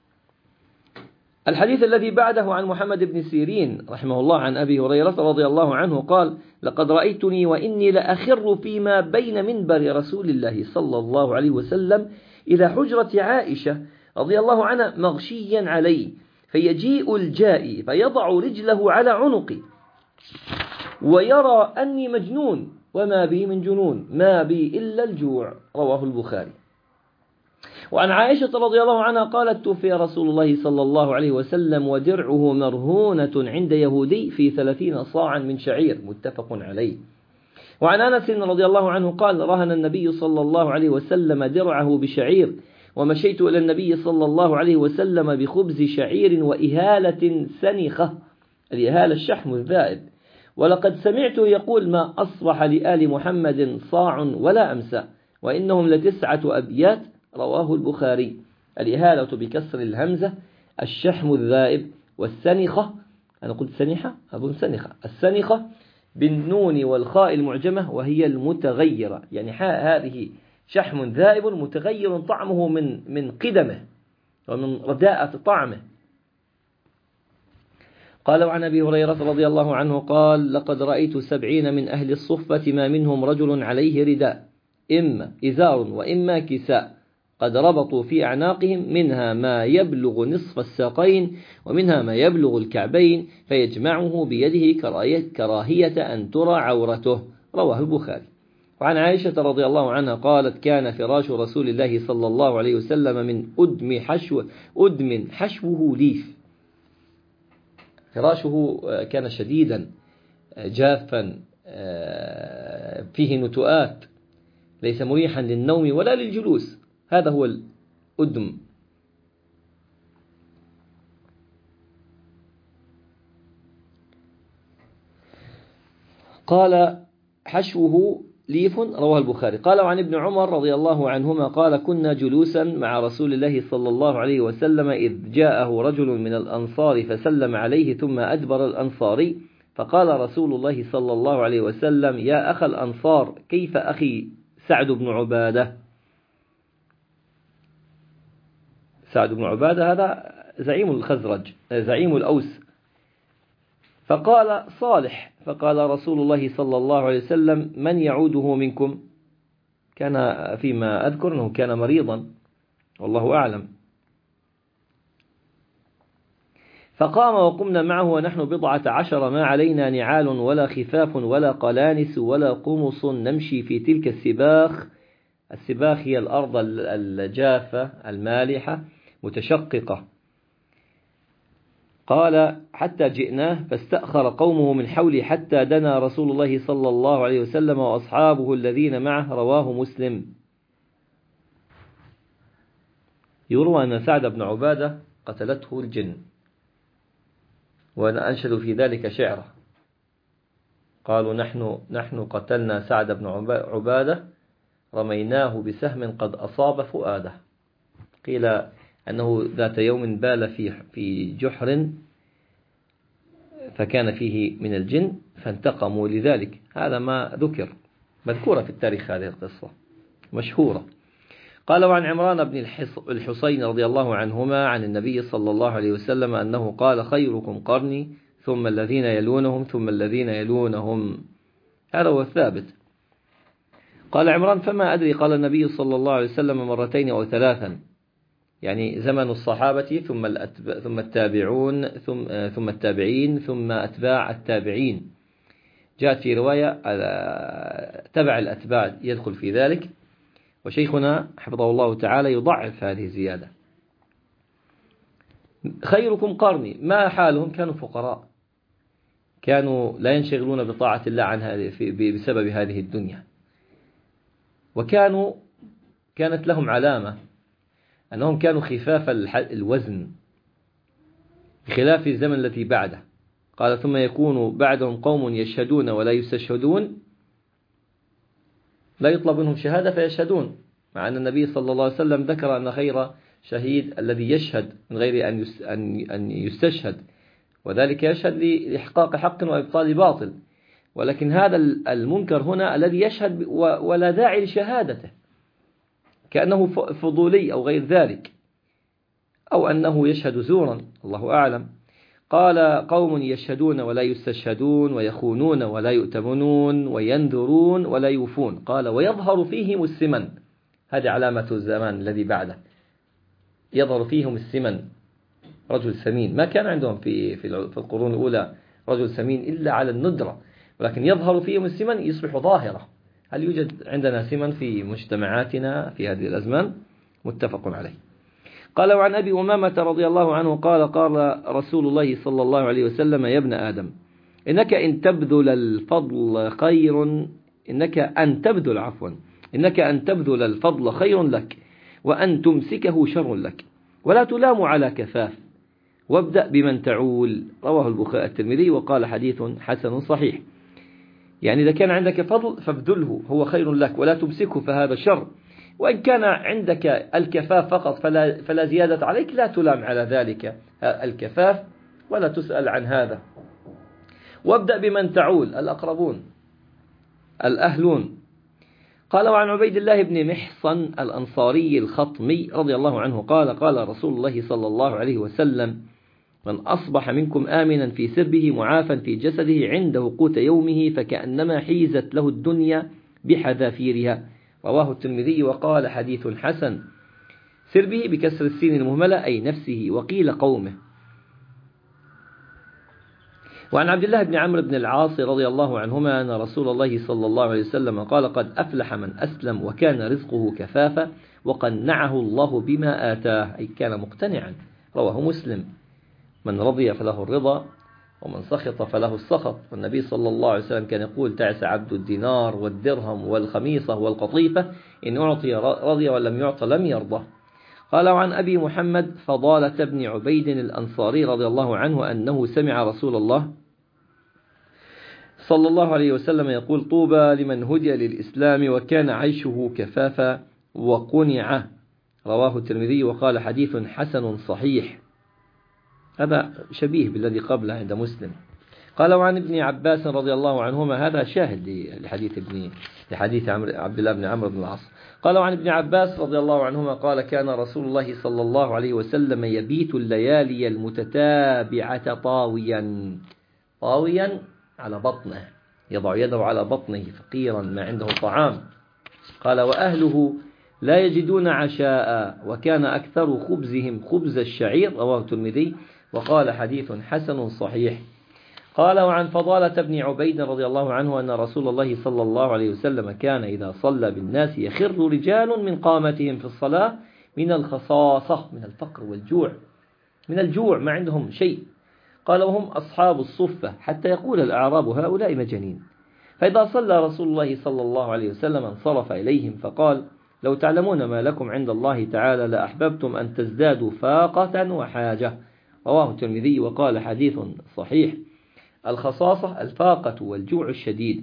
A: الحديث الذي بعده عن محمد بن سيرين رحمه الله عن أبي هريرة رضي الله عنه قال لقد رأيتني وإني لأخر فيما بين منبر رسول الله صلى الله عليه وسلم إلى حجرة عائشة رضي الله عنها مغشيا علي، فيجيء الجائي فيضع رجله على عنقي ويرى أني مجنون وما بي من جنون، ما بي إلا الجوع. رواه البخاري. وعن عائشة رضي الله عنها قالت توفي رسول الله صلى الله عليه وسلم ودرعه مرهونة عند يهودي في 30 صاعا من شعير، متفق عليه. وعن أنس رضي الله عنه قال رهن النبي صلى الله عليه وسلم درعه بشعير، ومشيت إلى النبي صلى الله عليه وسلم بخبز شعير وإهالة سنخة، الإهالة الشحم الذائب، ولقد سمعته يقول ما أصبح لآل محمد صاع ولا أمسى وإنهم ل9 أبيات. رواه البخاري. الإهالة بكسر الهمزة، الشحم الذائب، والسنخة، أنا قلت سنخة أظن سنخة، السنخة بالنون والخاء المعجمة وهي المتغيرة، يعني هذه شحم ذائب متغير طعمه من قدمه ومن رداءة طعمه. قال عن أبي هريرة رضي الله عنه قال لقد رأيت 70 من أهل الصفة ما منهم رجل عليه رداء إما إزار وإما كساء قد ربطوا في أعناقهم، منها ما يبلغ نصف الساقين ومنها ما يبلغ الكعبين، فيجمعه بيده كراهية أن ترى عورته. رواه البخاري. وعن عائشة رضي الله عنها قالت كان فراش رسول الله صلى الله عليه وسلم من أدم حشوه ليف. فراشه كان شديدا جافا فيه نتوءات، ليس مريحا للنوم ولا للجلوس، هذا هو الأدم. قال حشوه ليف. رواه البخاري. قال عن ابن عمر رضي الله عنهما قال كنا جلوسا مع رسول الله صلى الله عليه وسلم إذ جاءه رجل من الأنصار فسلم عليه ثم أدبر الأنصاري، فقال رسول الله صلى الله عليه وسلم يا أخ الأنصار كيف أخي سعد بن عبادة. سعد بن عبادة هذا زعيم الخزرج زعيم الأوس. فقال صالح، فقال رسول الله صلى الله عليه وسلم من يعوده منكم؟ كان فيما أذكر أنه كان مريضا والله أعلم. فقام وقمنا معه ونحن 14 ما علينا نعال ولا خفاف ولا قلانس ولا قمص نمشي في تلك السباخ. السباخ هي الأرض الجافة المالحة متشققة. قال حتى جئناه فاستأخر قومه من حوله حتى دنا رسول الله صلى الله عليه وسلم وأصحابه الذين معه. رواه مسلم. يروى أن سعد بن عبادة قتلته الجن، وأنا أنشد في ذلك شعره، قالوا نحن قتلنا سعد بن عبادة رميناه بسهم قد أصاب فؤاده. قيل أنه ذات يوم بال في جحر فكان فيه من الجن فانتقموا لذلك. هذا ما ذكر، مذكورة في التاريخ هذه القصة مشهورة. قال وعن عمران بن الحصين رضي الله عنهما عن النبي صلى الله عليه وسلم أنه قال خيركم قرني ثم الذين يلونهم ثم الذين يلونهم. هذا هو الثابت. قال عمران فما أدري، قال النبي صلى الله عليه وسلم مرتين أو ثلاثا، يعني زمن الصحابة ثم التابعون ثم التابعين ثم أتباع التابعين. جاءت في رواية تبع الأتباع يدخل في ذلك، وشيخنا حفظه الله تعالى يضعف هذه الزيادة. خيركم قرني، ما حالهم؟ كانوا فقراء، كانوا لا ينشغلون بطاعة الله عنها بسبب هذه الدنيا، كانت لهم علامة أنهم كانوا خفاف الوزن بخلاف الزمن الذي بعده. قال ثم يكون بعدهم قوم يشهدون ولا يستشهدون، لا يطلب منهم شهادة فيشهدون، مع أن النبي صلى الله عليه وسلم ذكر أن خير شهيد الذي يشهد من غير أن يستشهد، وذلك يشهد لإحقاق حق وإبطال باطل. ولكن هذا المنكر هنا الذي يشهد ولا داعي لشهادته، كأنه فضولي أو غير ذلك، أو أنه يشهد زورا، الله أعلم. قال قوم يشهدون ولا يستشهدون ويخونون ولا يؤتمنون وينذرون ولا يوفون. قال ويظهر فيهم السمن، هذه علامة الزمان الذي بعده، يظهر فيهم السمن، رجل سمين. ما كان عندهم في القرون الأولى رجل سمين إلا على الندرة، ولكن يظهر فيهم السمن، يصبح ظاهرة. هل يوجد عندنا سمن في مجتمعاتنا في هذه الأزمان؟ متفق عليه. قال وعن أبي أمامة رضي الله عنه قال قال رسول الله صلى الله عليه وسلم يا ابن آدم إنك أن تبذل الفضل خير لك وأن تمسكه شر لك، ولا تلام على كفاف، وابدأ بمن تعول. رواه الترمذي وقال حديث حسن صحيح. يعني إذا كان عندك فضل فابذله، هو خير لك، ولا تمسكه فهذا شر. وإن كان عندك الكفاف فقط فلا زيادة عليك، لا تلام على ذلك الكفاف ولا تسأل عن هذا. وابدأ بمن تعول، الأقربون الأهلون. قال وعن عبيد الله بن محصن الأنصاري الخطمي رضي الله عنه قال قال رسول الله صلى الله عليه وسلم من أصبح منكم آمنا في سربه معافا في جسده عنده قوت يومه فكأنما حيزت له الدنيا بحذافيرها. رواه الترمذي وقال حديث حسن. سربه بكسر السين المهملة أي نفسه، وقيل قومه. وعن عبد الله بن عمرو بن العاص رضي الله عنهما أن رسول الله صلى الله عليه وسلم قال قد أفلح من أسلم وكان رزقه كفافا وقنعه الله بما آتاه، أي كان مقتنعا. رواه مسلم. من رضي فله الرضا ومن سخط فله السخط. والنبي صلى الله عليه وسلم كان يقول تعس عبد الدينار والدرهم والخميصة والقطيفة، إن أعطي رضي ولم يعط لم يرضى. قال عن أبي محمد فضالة بن عبيد الأنصاري رضي الله عنه أنه سمع رسول الله صلى الله عليه وسلم يقول طوبى لمن هدي للإسلام وكان عيشه كفافا وقنع. رواه الترمذي وقال حديث حسن صحيح. هذا شبيه بالذي قبله عند مسلم. قال وعن ابن عباس رضي الله عنهما، هذا شاهد لحديث عبد الله بن عمرو بن العاص. قال وعن ابن عباس رضي الله عنهما قال كان رسول الله صلى الله عليه وسلم يبيت الليالي المتتابعة طاويا على بطنه، يضع يده على بطنه فقيرا ما عنده طعام. قال وأهله لا يجدون عشاء وكان أكثر خبزهم خبز الشعير. رواه الترمذي وقال حديث حسن صحيح. قال وعن فضالة بن عبيد رضي الله عنه أن رسول الله صلى الله عليه وسلم كان إذا صلى بالناس يخر رجال من قامتهم في الصلاة من الخصاصة، من الفقر والجوع، من الجوع ما عندهم شيء، قال وهم أصحاب الصفة حتى يقول الأعراب هؤلاء مجانين. فإذا صلى رسول الله صلى الله عليه وسلم انصرف إليهم فقال لو تعلمون ما لكم عند الله تعالى لأحببتم أن تزدادوا فاقة وحاجة. رواه الترمذي وقال حديث صحيح. الخصاصة الفاقة والجوع الشديد.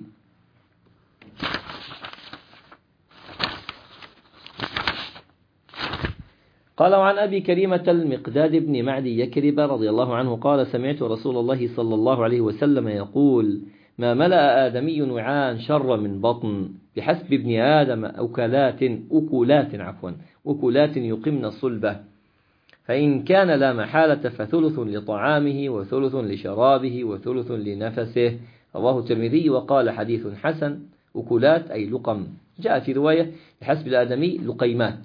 A: قال وعن أبي كريمة المقداد بن معدي يكرب رضي الله عنه قال سمعت رسول الله صلى الله عليه وسلم يقول ما ملأ آدمي وعاء شر من بطن بحسب ابن آدم أكلات يقمن الصلبة فإن كان لا محالة فثلث لطعامه وثلث لشرابه وثلث لنفسه. رواه الترمذي وقال حديث حسن. أكلات أي لقم. جاء في رواية بحسب الآدمي لقيمات.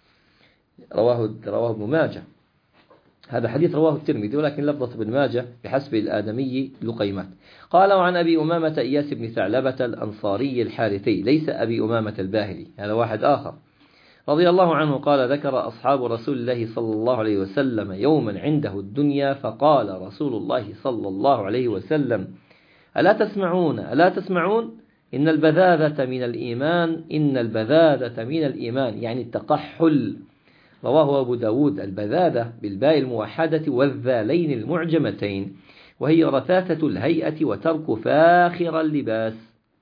A: رواه ابن ماجه. هذا حديث رواه الترمذي ولكن لفظة ابن ماجه بحسب الآدمي لقيمات. قال وعن أبي أمامة إياس بن ثعلبة الأنصاري الحارثي ليس أبي أمامة الباهلي هذا واحد آخر رضي الله عنه قال ذكر أصحاب رسول الله صلى الله عليه وسلم يوما عنده الدنيا فقال رسول الله صلى الله عليه وسلم ألا تسمعون إن البذاذة من الإيمان يعني التقحل. رواه أبو داود. البذاذة بالباء الموحدة والذالين المعجمتين وهي رثاثة الهيئة وترك فاخر اللباس.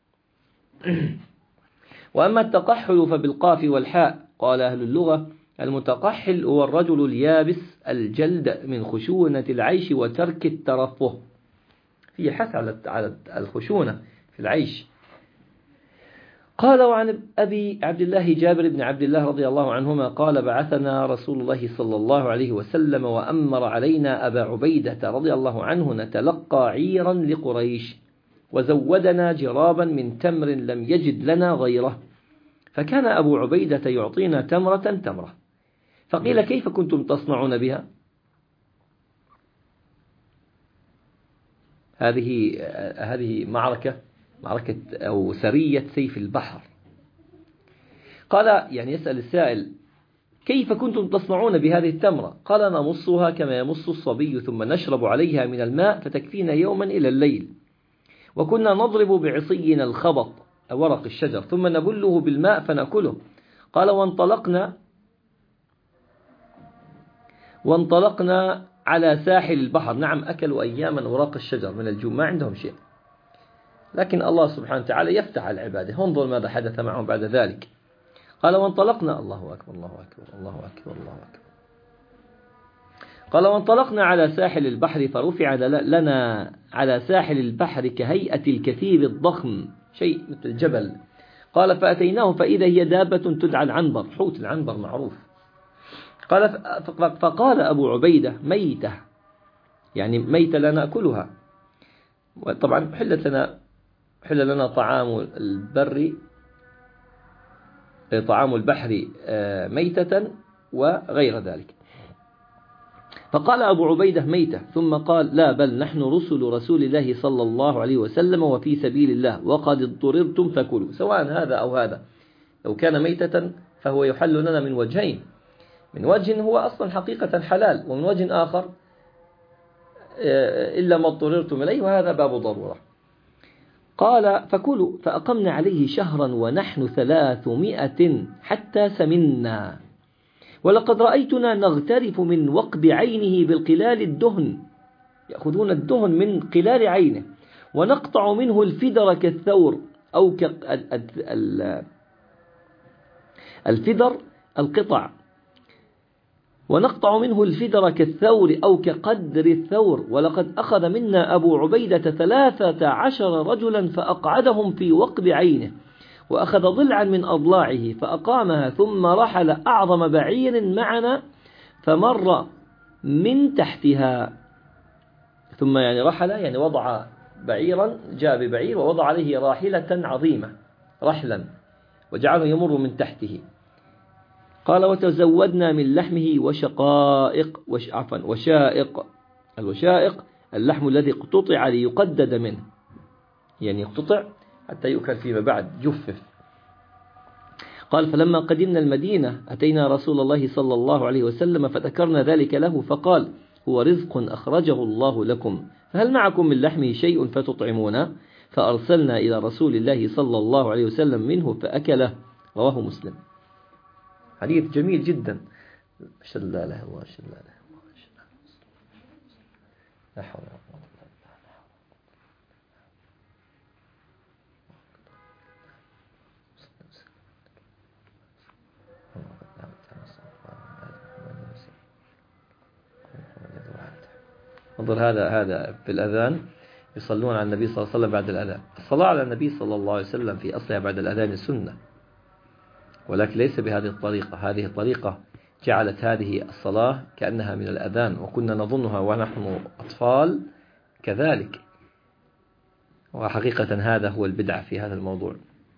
A: وأما التقحل فبالقاف والحاء. قال أهل اللغة المتقحل هو الرجل اليابس الجلد من خشونة العيش وترك الترفه. في حث على الخشونة في العيش. قال وعن أبي عبد الله جابر بن عبد الله رضي الله عنهما قال بعثنا رسول الله صلى الله عليه وسلم وأمر علينا أبا عبيدة رضي الله عنه نتلقى عيرا لقريش وزودنا جرابا من تمر لم يجد لنا غيره فكان أبو عبيدة يعطينا تمرة فقيل كيف كنتم تصنعون بها؟ هذه معركة أو سرية سيف البحر. قال يعني يسأل السائل كيف كنتم تصنعون بهذه التمرة؟ قال نمصها كما يمص الصبي ثم نشرب عليها من الماء فتكفينا يوما إلى الليل وكنا نضرب بعصينا الخبط ورق الشجر ثم نبله بالماء فنأكله. قال وانطلقنا على ساحل البحر. نعم أكلوا أياما أوراق الشجر من الجوع ما عندهم شيء لكن الله سبحانه وتعالى يفتح على عباده. انظر ماذا حدث معهم بعد ذلك. قال وانطلقنا الله أكبر الله أكبر الله أكبر الله أكبر. قال وانطلقنا على ساحل البحر فرفع لنا على ساحل البحر كهيئة الكثيب الضخم شيء مثل الجبل. قال فأتيناه فإذا هي دابة تدعى العنبر. حوت العنبر معروف. قال فقال أبو عبيدة ميتة يعني ميتة لا نأكلها. طبعا حل لنا طعام البحر ميتة وغير ذلك. فقال أبو عبيدة ميتة ثم قال لا بل نحن رسول الله صلى الله عليه وسلم وفي سبيل الله وقد اضطررتم فكلوا. سواء هذا أو هذا لو كان ميتة فهو يحل لنا من وجهين. من وجه هو أصلا حقيقة حلال ومن وجه آخر إلا ما اضطررتم إليه وهذا باب ضرورة. قال فكلوا فأقمنا عليه شهرا ونحن 300 حتى سمنا ولقد رأيتنا نغترف من وقب عينه بالقلال الدهن. يأخذون الدهن من قلال عينه ونقطع منه الفدر كالثور أو الفدر القطع ونقطع منه الفدر كالثور أو كقدر الثور. ولقد أخذ منا أبو عبيدة 13 رجلا فأقعدهم في وقب عينه وأخذ ضلعا من أضلاعه فأقامها ثم رحل أعظم بعير معنا فمر من تحتها. ثم يعني رحل يعني وضع بعيرا جاء ببعير ووضع عليه راحلة عظيمة رحلا وجعله يمر من تحته. قال وتزودنا من لحمه وشائق. الوشائق اللحم الذي اقتطع ليقدد منه يعني يقتطع حتى يؤكل فيما بعد جفف. قال فلما قدمنا المدينة أتينا رسول الله صلى الله عليه وسلم فذكرنا ذلك له فقال هو رزق أخرجه الله لكم، فهل معكم من لحمه شيء فتطعمون؟ فأرسلنا إلى رسول الله صلى الله عليه وسلم منه فأكله. رواه مسلم. حديث جميل جدا. لا لا الله لا حول ولا قوة إلا بالله. انظر هذا في الأذان يصلون على النبي صلى الله عليه وسلم بعد الأذان. الصلاة على النبي صلى الله عليه وسلم في أصلها بعد الأذان السنة، ولكن ليس بهذه الطريقة. هذه الطريقة جعلت هذه الصلاة كأنها من الأذان، وكنا نظنها ونحن أطفال كذلك، وحقيقة هذا هو البدع في هذا الموضوع.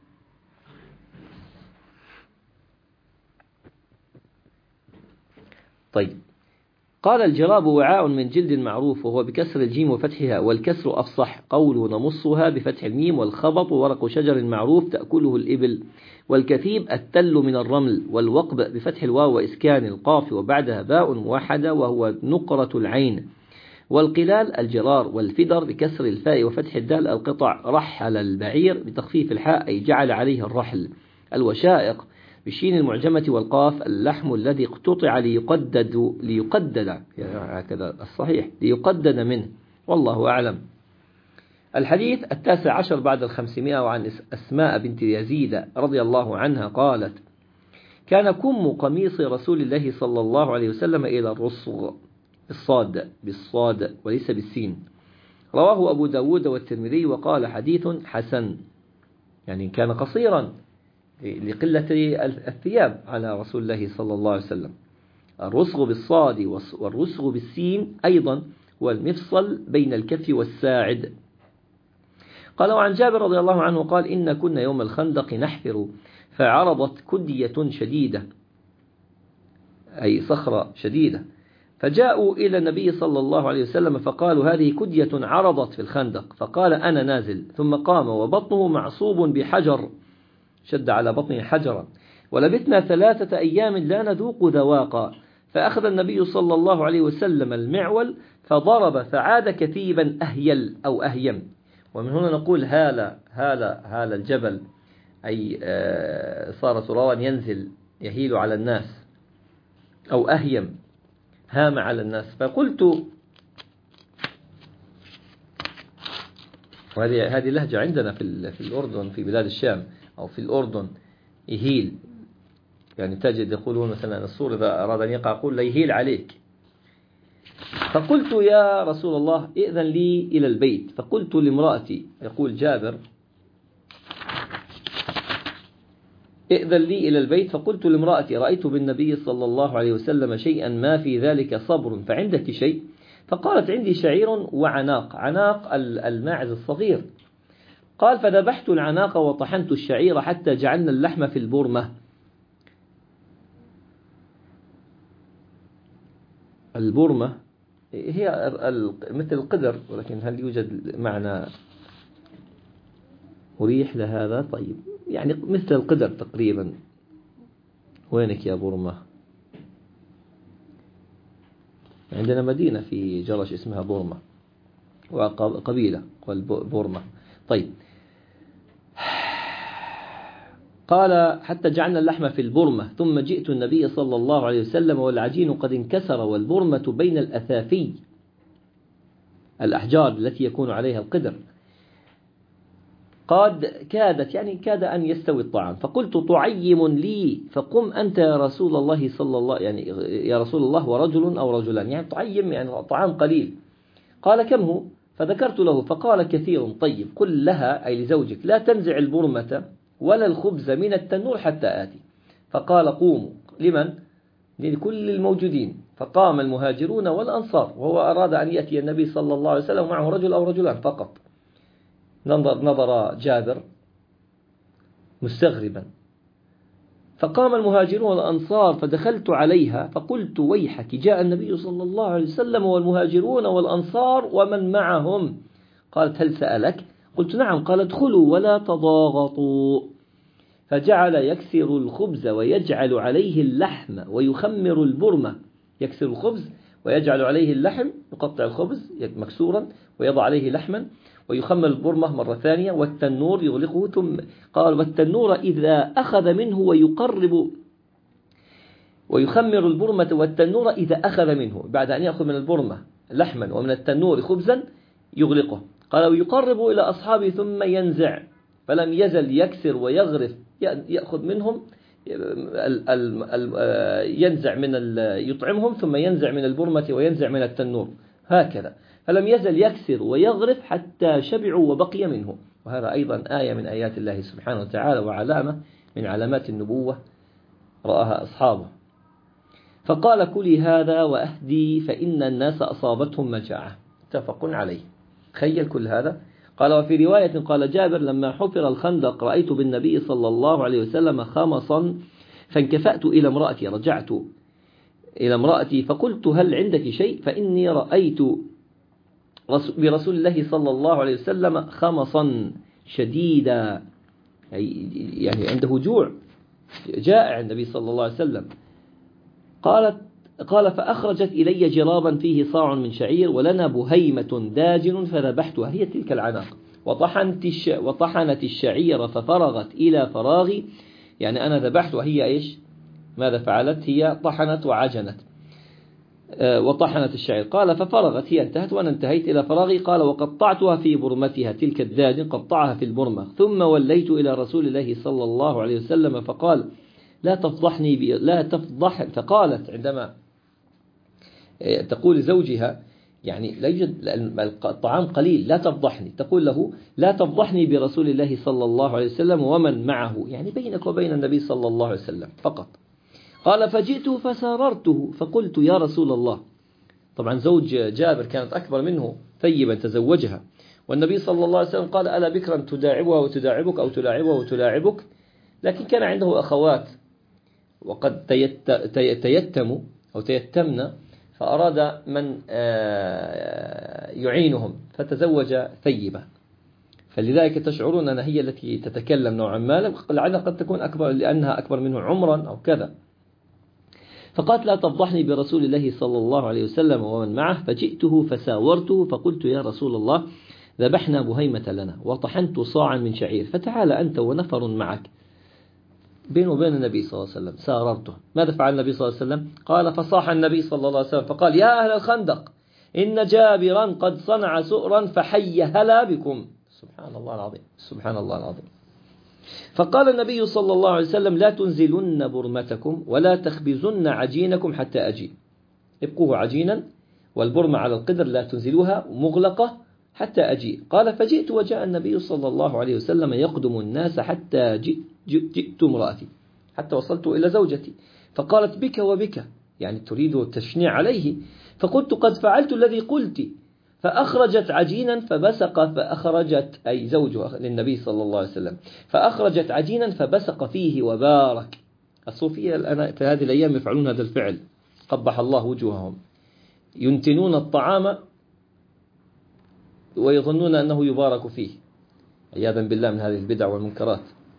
A: طيب، قال الجراب وعاء من جلد معروف، وهو بكسر الجيم وفتحها، والكسر أفصح. قول نمصها بفتح الميم. والخبط ورق شجر معروف تأكله الإبل. والكثيب التل من الرمل. والوقب بفتح الواو وإسكان القاف وبعدها باء موحدة وهو نقرة العين. والقلال الجرار. والفدر بكسر الفاء وفتح الدال القطع. رحل البعير بتخفيف الحاء أي جعل عليه الرحل. الوشائق بالشين المعجمة والقاف اللحم الذي اقتطع ليقدد هكذا الصحيح ليقدد منه، والله أعلم. الحديث 19 بعد 500. وعن أسماء بنت يزيد رضي الله عنها قالت: كان كم قميص رسول الله صلى الله عليه وسلم إلى الرصغ بالصاد وليس بالسين. رواه أبو داود والترمذي وقال حديث حسن، يعني كان قصيرا لقلة الثياب على رسول الله صلى الله عليه وسلم. الرصغ بالصاد والرصغ بالسين أيضا هو المفصل بين الكف والساعد. قال: وعن جابر رضي الله عنه قال: إن كنا يوم الخندق نحفر فعرضت كدية شديدة، أي صخرة شديدة، فجاءوا إلى النبي صلى الله عليه وسلم فقالوا: هذه كدية عرضت في الخندق. فقال: أنا نازل. ثم قام وبطنه معصوب بحجر، شد على بطنه حجرا. ولبثنا 3 أيام لا نذوق ذواقا. فأخذ النبي صلى الله عليه وسلم المعول فضرب فعاد كثيبا أهيل أو أهيم. ومن هنا نقول هال الجبل، أي صار ترابا ينزل يهيل على الناس، أو أهيم هام على الناس. فقلت، وهذه لهجة عندنا في الأردن، في بلاد الشام أو في الأردن، يهيل، يعني تجد يقولون مثلا السور إذا أراد أن يقع يقول لا يهيل عليك. فقلت: يا رسول الله ائذن لي إلى البيت. فقلت لامرأتي، يقول جابر: ائذن لي إلى البيت. فقلت لامرأتي: رأيت بالنبي صلى الله عليه وسلم شيئا ما في ذلك صبر، فعندك شيء؟ فقالت: عندي شعير وعناق. عناق الماعز الصغير. قال: فذبحت العناق وطحنت الشعير حتى جعلنا اللحم في البرمة. البرمة هي مثل القدر، ولكن هل يوجد معنى مريح لهذا؟ طيب، يعني مثل القدر تقريبا. وينك يا برمة؟ عندنا مدينة في جرش اسمها برمة، وقبيلة برمة. طيب، قال: حتى جعلنا اللحم في البرمة. ثم جئت النبي صلى الله عليه وسلم والعجين قد انكسر، والبرمة بين الأثافي، الأحجار التي يكون عليها القدر، قد كاد أن يستوي الطعام. فقلت: تعيم لي، فقم أنت يا رسول الله صلى الله، يعني يا رسول الله ورجل أو رجلان، يعني تعيم يعني طعام قليل. قال: كم هو؟ فذكرت له. فقال: كثير. طيب، قل لها، أي لزوجك، لا تنزع البرمة ولا الخبز من التنور حتى آتي. فقال: قوموا. لمن؟ لكل الموجودين. فقام المهاجرون والأنصار، وهو أراد أن يأتي النبي صلى الله عليه وسلم معه رجل أو رجلان فقط. نظر جابر مستغربا. فقام المهاجرون والأنصار، فدخلت عليها فقلت: ويحك، جاء النبي صلى الله عليه وسلم والمهاجرون والأنصار ومن معهم. قالت: هل سألك؟ قلت: نعم. قال: ادخلوا ولا تضاغطوا. فجعل يكسر الخبز ويجعل عليه اللحم ويخمر البرمة، يكسر الخبز ويجعل عليه اللحم، يقطع الخبز مكسورا ويضع عليه لحما، ويخمر البرمة مرة ثانية، والتنور يغلقه. ثم قال والتنور إذا أخذ منه ويقرب، ويخمر البرمة والتنور إذا أخذ منه، بعد أن يأخذ من البرمة لحما ومن التنور خبزا يغلقه. قال ويقرب إلى أصحابه ثم ينزع، فلم يزل يكسر ويغرف، يأخذ منهم ينزع من يطعمهم، ثم ينزع من البرمة وينزع من التنور، هكذا. فلم يزل يكسر ويغرف حتى شبعوا وبقي منه. وهذا أيضا آية من آيات الله سبحانه وتعالى، وعلامة من علامات النبوة رآها أصحابه. فقال كلي هذا وأهدي فإن الناس أصابتهم مجاعة، متفق عليه. تخيل كل هذا. قال وفي رواية قال جابر لما حفر الخندق رأيت بالنبي صلى الله عليه وسلم خمصا فانكفأت إلى امرأتي، رجعت إلى امرأتي فقلت هل عندك شيء؟ فإني رأيت برسول الله صلى الله عليه وسلم خمصا شديدا، يعني عنده جوع، جائع النبي صلى الله عليه وسلم. قال فأخرجت إلي جرابا فيه صاع من شعير ولنا بهيمة داجن فذبحتها، هي تلك العناق، وطحنت الشعير ففرغت إلى فراغي، يعني أنا ذبحت وهي إيش؟ ماذا فعلت؟ هي طحنت وعجنت وطحنت الشعير. قال ففرغت، هي انتهت وأنا انتهيت إلى فراغي. قال وقطعتها في برمتها، تلك الداجن قطعها في البرمة. ثم وليت إلى رسول الله صلى الله عليه وسلم فقال لا تفضحني لا تفضح. فقالت عندما تقول لزوجها يعني لا يوجد الطعام قليل لا تفضحني، تقول له لا تفضحني برسول الله صلى الله عليه وسلم ومن معه، يعني بينك وبين النبي صلى الله عليه وسلم فقط. قال فجئته فساررته فقلت يا رسول الله، طبعا زوج جابر كانت أكبر منه ثيبا تزوجها، والنبي صلى الله عليه وسلم قال ألا بكرا تداعبها وتداعبك أو تلاعبها وتلاعبك، لكن كان عنده أخوات وقد تيتموا أو تيتمنا، فأراد من يعينهم فتزوج ثيبة، فلذلك تشعرون أنها هي التي تتكلم نوعا ما، لعلها قد تكون أكبر لأنها أكبر منه عمرا أو كذا. فقالت لا تفضحني برسول الله صلى الله عليه وسلم ومن معه. فجئته فساورته فقلت يا رسول الله ذبحنا بهيمة لنا وطحنت صاعا من شعير، فتعال أنت ونفر معك بينه وبين النبي صلى الله عليه وسلم. ساررته. ماذا فعل النبي صلى الله عليه وسلم؟ قال فصاح النبي صلى الله عليه وسلم فقال يا أهل الخندق إن جابرا قد صنع سؤرا فحي هلا بكم. سبحان الله العظيم، سبحان الله العظيم. فقال النبي صلى الله عليه وسلم لا تنزلن برمتكم ولا تخبزن عجينكم حتى أجي، ابقوه عجينا والبرمة على القدر لا تنزلوها مغلقة حتى أجي. قال فجئت وجاء النبي صلى الله عليه وسلم يقدم الناس حتى جئت امرأتي، حتى وصلت إلى زوجتي، فقالت بك وبك، يعني تريد التشنيع عليه. فقلت قد فعلت الذي قلت، فأخرجت عجينا فبسق، فأخرجت أي زوجها للنبي صلى الله عليه وسلم، فأخرجت عجينا فبسق فيه وبارك. الصوفية الآن في هذه الأيام يفعلون هذا الفعل، قبح الله وجوههم، ينتنون الطعام ويظنون أنه يبارك فيه، عياذا بالله من هذه البدع والمنكرات.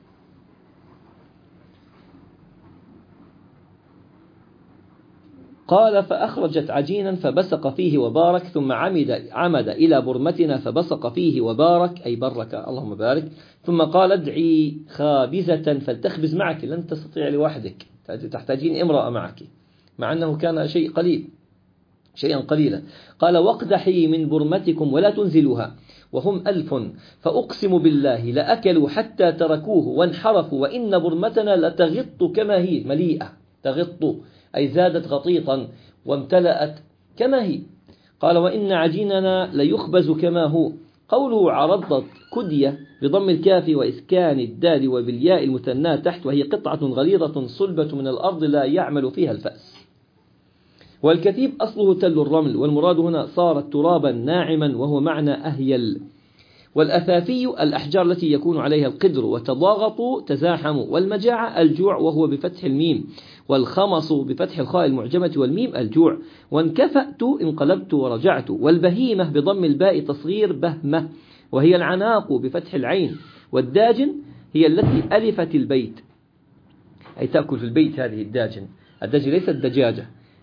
A: قال فأخرجت عجينا فبسق فيه وبارك، ثم عمد إلى برمتنا فبسق فيه وبارك أي برك اللهم بارك، ثم قال ادعي خابزة فلتخبز معك، لن تستطيع لوحدك، تحتاجين امرأة معك، مع أنه كان شيئا قليلا. قال واقدحي من برمتكم ولا تنزلوها وهم 1000، فأقسم بالله لأكلوا حتى تركوه وانحرفوا، وإن برمتنا لتغط كما هي مليئة، تغط أي زادت غطيطا وامتلأت كما هي. قال وإن عجيننا ليخبز كما هو. قوله عرضت كدية بضم الكاف وإسكان الدال وبالياء المثناة تحت، وهي قطعة غليظة صلبة من الأرض لا يعمل فيها الفأس. والكثيب أصله تل الرمل، والمراد هنا صارت ترابا ناعما وهو معنى أهيل. والأثافي الأحجار التي يكون عليها القدر، وتضاغطوا تزاحموا. والمجاعة الجوع وهو بفتح الميم، والخمص بفتح الخاء المعجمة والميم الجوع. وانكفأت انقلبت ورجعت. والبهيمة بضم الباء تصغير بهمة، وهي العناق بفتح العين. والداجن هي التي ألفت البيت، أي تأكل في البيت، هذه الداجن. الداجن ليس الدجاجة،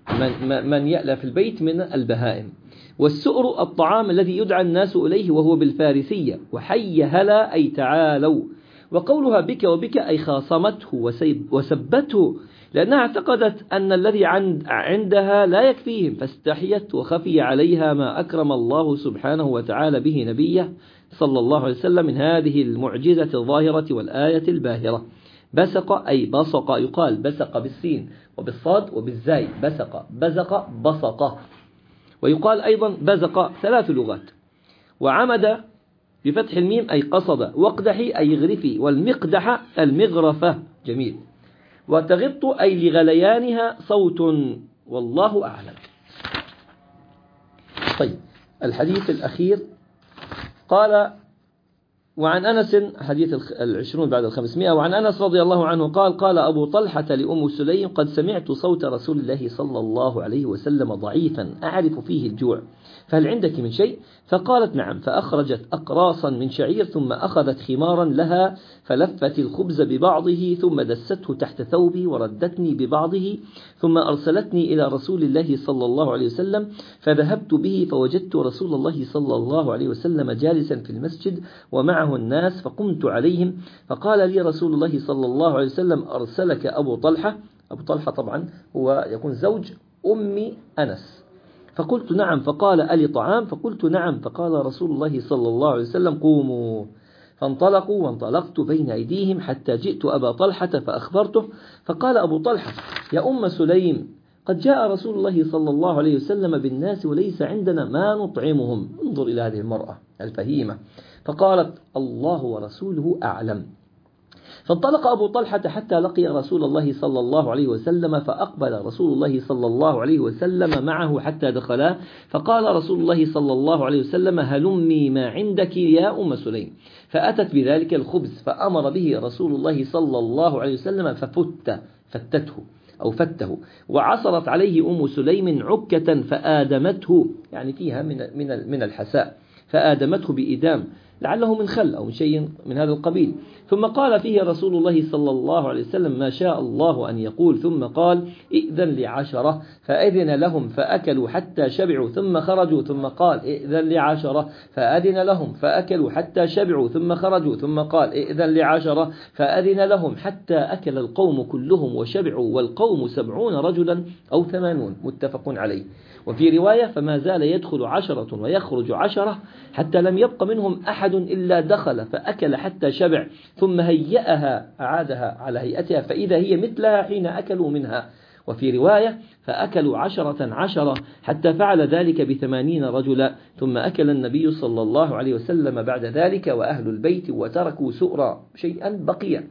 A: من يألى في البيت من البهائم. والسؤر الطعام الذي يدعى الناس إليه وهو بالفارسية، وحي هلا أي تعالوا. وقولها بك وبك أي خاصمته وسبته، لأنها اعتقدت أن الذي عندها لا يكفيهم، فاستحيت وخفي عليها ما أكرم الله سبحانه وتعالى به نبيه صلى الله عليه وسلم من هذه المعجزة الظاهرة والآية الباهرة. بسق أي بصق، يقال بسق بالسين وبالصاد وبالزاي، بسق بزق بصق. ويقال أيضا بزق 3 لغات. وعمد بفتح الميم أي قصد، واقدحي أي غرفي، والمقدح المغرفة. جميل. وتغط أي لغليانها صوت، والله أعلم. طيب، الحديث الأخير قال: وعن أنس، حديث 20 بعد 500. وعن أنس رضي الله عنه قال: قال أبو طلحة لأم سليم: قد سمعت صوت رسول الله صلى الله عليه وسلم ضعيفا أعرف فيه الجوع، فهل عندك من شيء؟ فقالت: نعم. فأخرجت أقراصا من شعير، ثم أخذت خمارا لها فلفت الخبز ببعضه، ثم دسته تحت ثوبي وردتني ببعضه، ثم أرسلتني إلى رسول الله صلى الله عليه وسلم، فذهبت به فوجدت رسول الله صلى الله عليه وسلم جالسا في المسجد ومعه الناس، فقمت عليهم، فقال لي رسول الله صلى الله عليه وسلم: أرسلك أبو طلحة. أبو طلحة طبعا هو يكون زوج أم أنس. فقلت: نعم. فقال: ألي طعام؟ فقلت: نعم. فقال رسول الله صلى الله عليه وسلم: قوموا. فانطلقوا وانطلقت بين أيديهم حتى جئت أبا طلحة فأخبرته، فقال أبو طلحة: يا أم سليم، قد جاء رسول الله صلى الله عليه وسلم بالناس وليس عندنا ما نطعمهم. انظر إلى هذه المرأة الفهيمة. فقالت: الله ورسوله أعلم. فانطلق أبو طلحة حتى لقي رسول الله صلى الله عليه وسلم، فأقبل رسول الله صلى الله عليه وسلم معه حتى دخلا، فقال رسول الله صلى الله عليه وسلم: هلمي ما عندك يا أم سليم. فأتت بذلك الخبز، فأمر به رسول الله صلى الله عليه وسلم فته، وعصرت عليه أم سليم عكة فآدمته، يعني فيها من الحساء، فآدمته بإدام، لعله من خل أو من شيء من هذا القبيل. ثم قال فيه رسول الله صلى الله عليه وسلم: ما شاء الله أن يقول. ثم قال: ائذن ل10، فأذن لهم فأكلوا حتى شبعوا ثم خرجوا. ثم قال: ائذن ل10، فأذن لهم فأكلوا حتى شبعوا ثم خرجوا. ثم قال: ائذن ل10، فأذن لهم حتى أكل القوم كلهم وشبعوا، والقوم 70 رجلا أو 80. متفق عليه. وفي رواية: فما زال يدخل 10 ويخرج 10 حتى لم يبق منهم أحد إلا دخل فأكل حتى شبع، ثم هيئها، أعادها على هيئتها، فإذا هي مثلها حين أكلوا منها. وفي رواية: فأكلوا 10 حتى فعل ذلك ب80 رجلا. ثم أكل النبي صلى الله عليه وسلم بعد ذلك وأهل البيت، وتركوا سؤرا، شيئا بقيا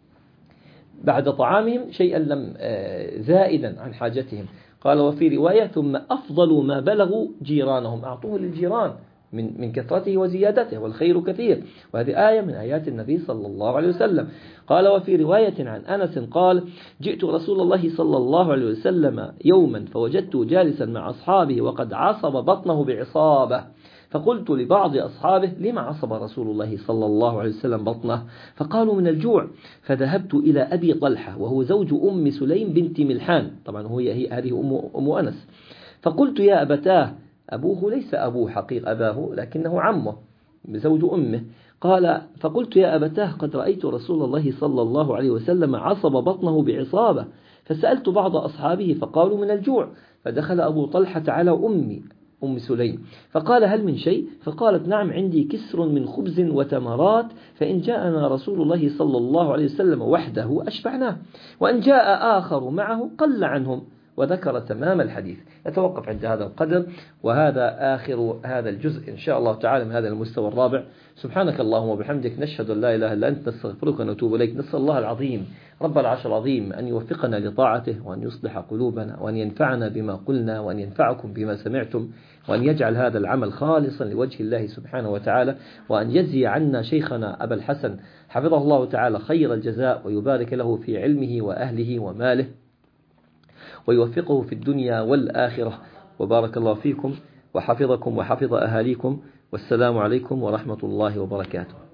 A: بعد طعامهم، شيئا لم زائدا عن حاجتهم. قال: وفي رواية: ثم أفضلوا ما بلغوا جيرانهم، أعطوه للجيران من كثرته وزيادته، والخير كثير. وهذه آية من آيات النبي صلى الله عليه وسلم. قال: وفي رواية عن أنس قال: جئت رسول الله صلى الله عليه وسلم يوما فوجدته جالسا مع أصحابه وقد عصب بطنه بعصابة، فقلت لبعض أصحابه: لما عصب رسول الله صلى الله عليه وسلم بطنه؟ فقالوا: من الجوع. فذهبت إلى أبي طلحة وهو زوج أم سليم بنت ملحان، طبعا هذه أم أنس، فقلت: يا أبتاه، أبوه ليس أبوه حقيق أباه، لكنه عمه زوج أمه. قال: فقلت: يا أبتاه، قد رأيت رسول الله صلى الله عليه وسلم عصب بطنه بعصابة. فسألت بعض أصحابه فقالوا: من الجوع. فدخل أبو طلحة على أم سليم فقال: هل من شيء؟ فقالت: نعم، عندي كسر من خبز وتمرات، فإن جاءنا رسول الله صلى الله عليه وسلم وحده أشبعناه، وإن جاء آخر معه قل عنهم. وذكر تمام الحديث. نتوقف عند هذا القدر، وهذا آخر هذا الجزء إن شاء الله تعالى من هذا المستوى الرابع. سبحانك اللهم وبحمدك، نشهد أن لا إله إلا أنت، نستغفرك ونتوب إليك. نسأل الله العظيم رب العرش العظيم أن يوفقنا لطاعته، وأن يصلح قلوبنا، وأن ينفعنا بما قلنا، وأن ينفعكم بما سمعتم، وأن يجعل هذا العمل خالصا لوجه الله سبحانه وتعالى، وأن يجزي عنا شيخنا أبا الحسن حفظه الله تعالى خير الجزاء، ويبارك له في علمه وأهله وماله، ويوفقه في الدنيا والآخرة. وبارك الله فيكم وحفظكم وحفظ أهاليكم، والسلام عليكم ورحمة الله وبركاته.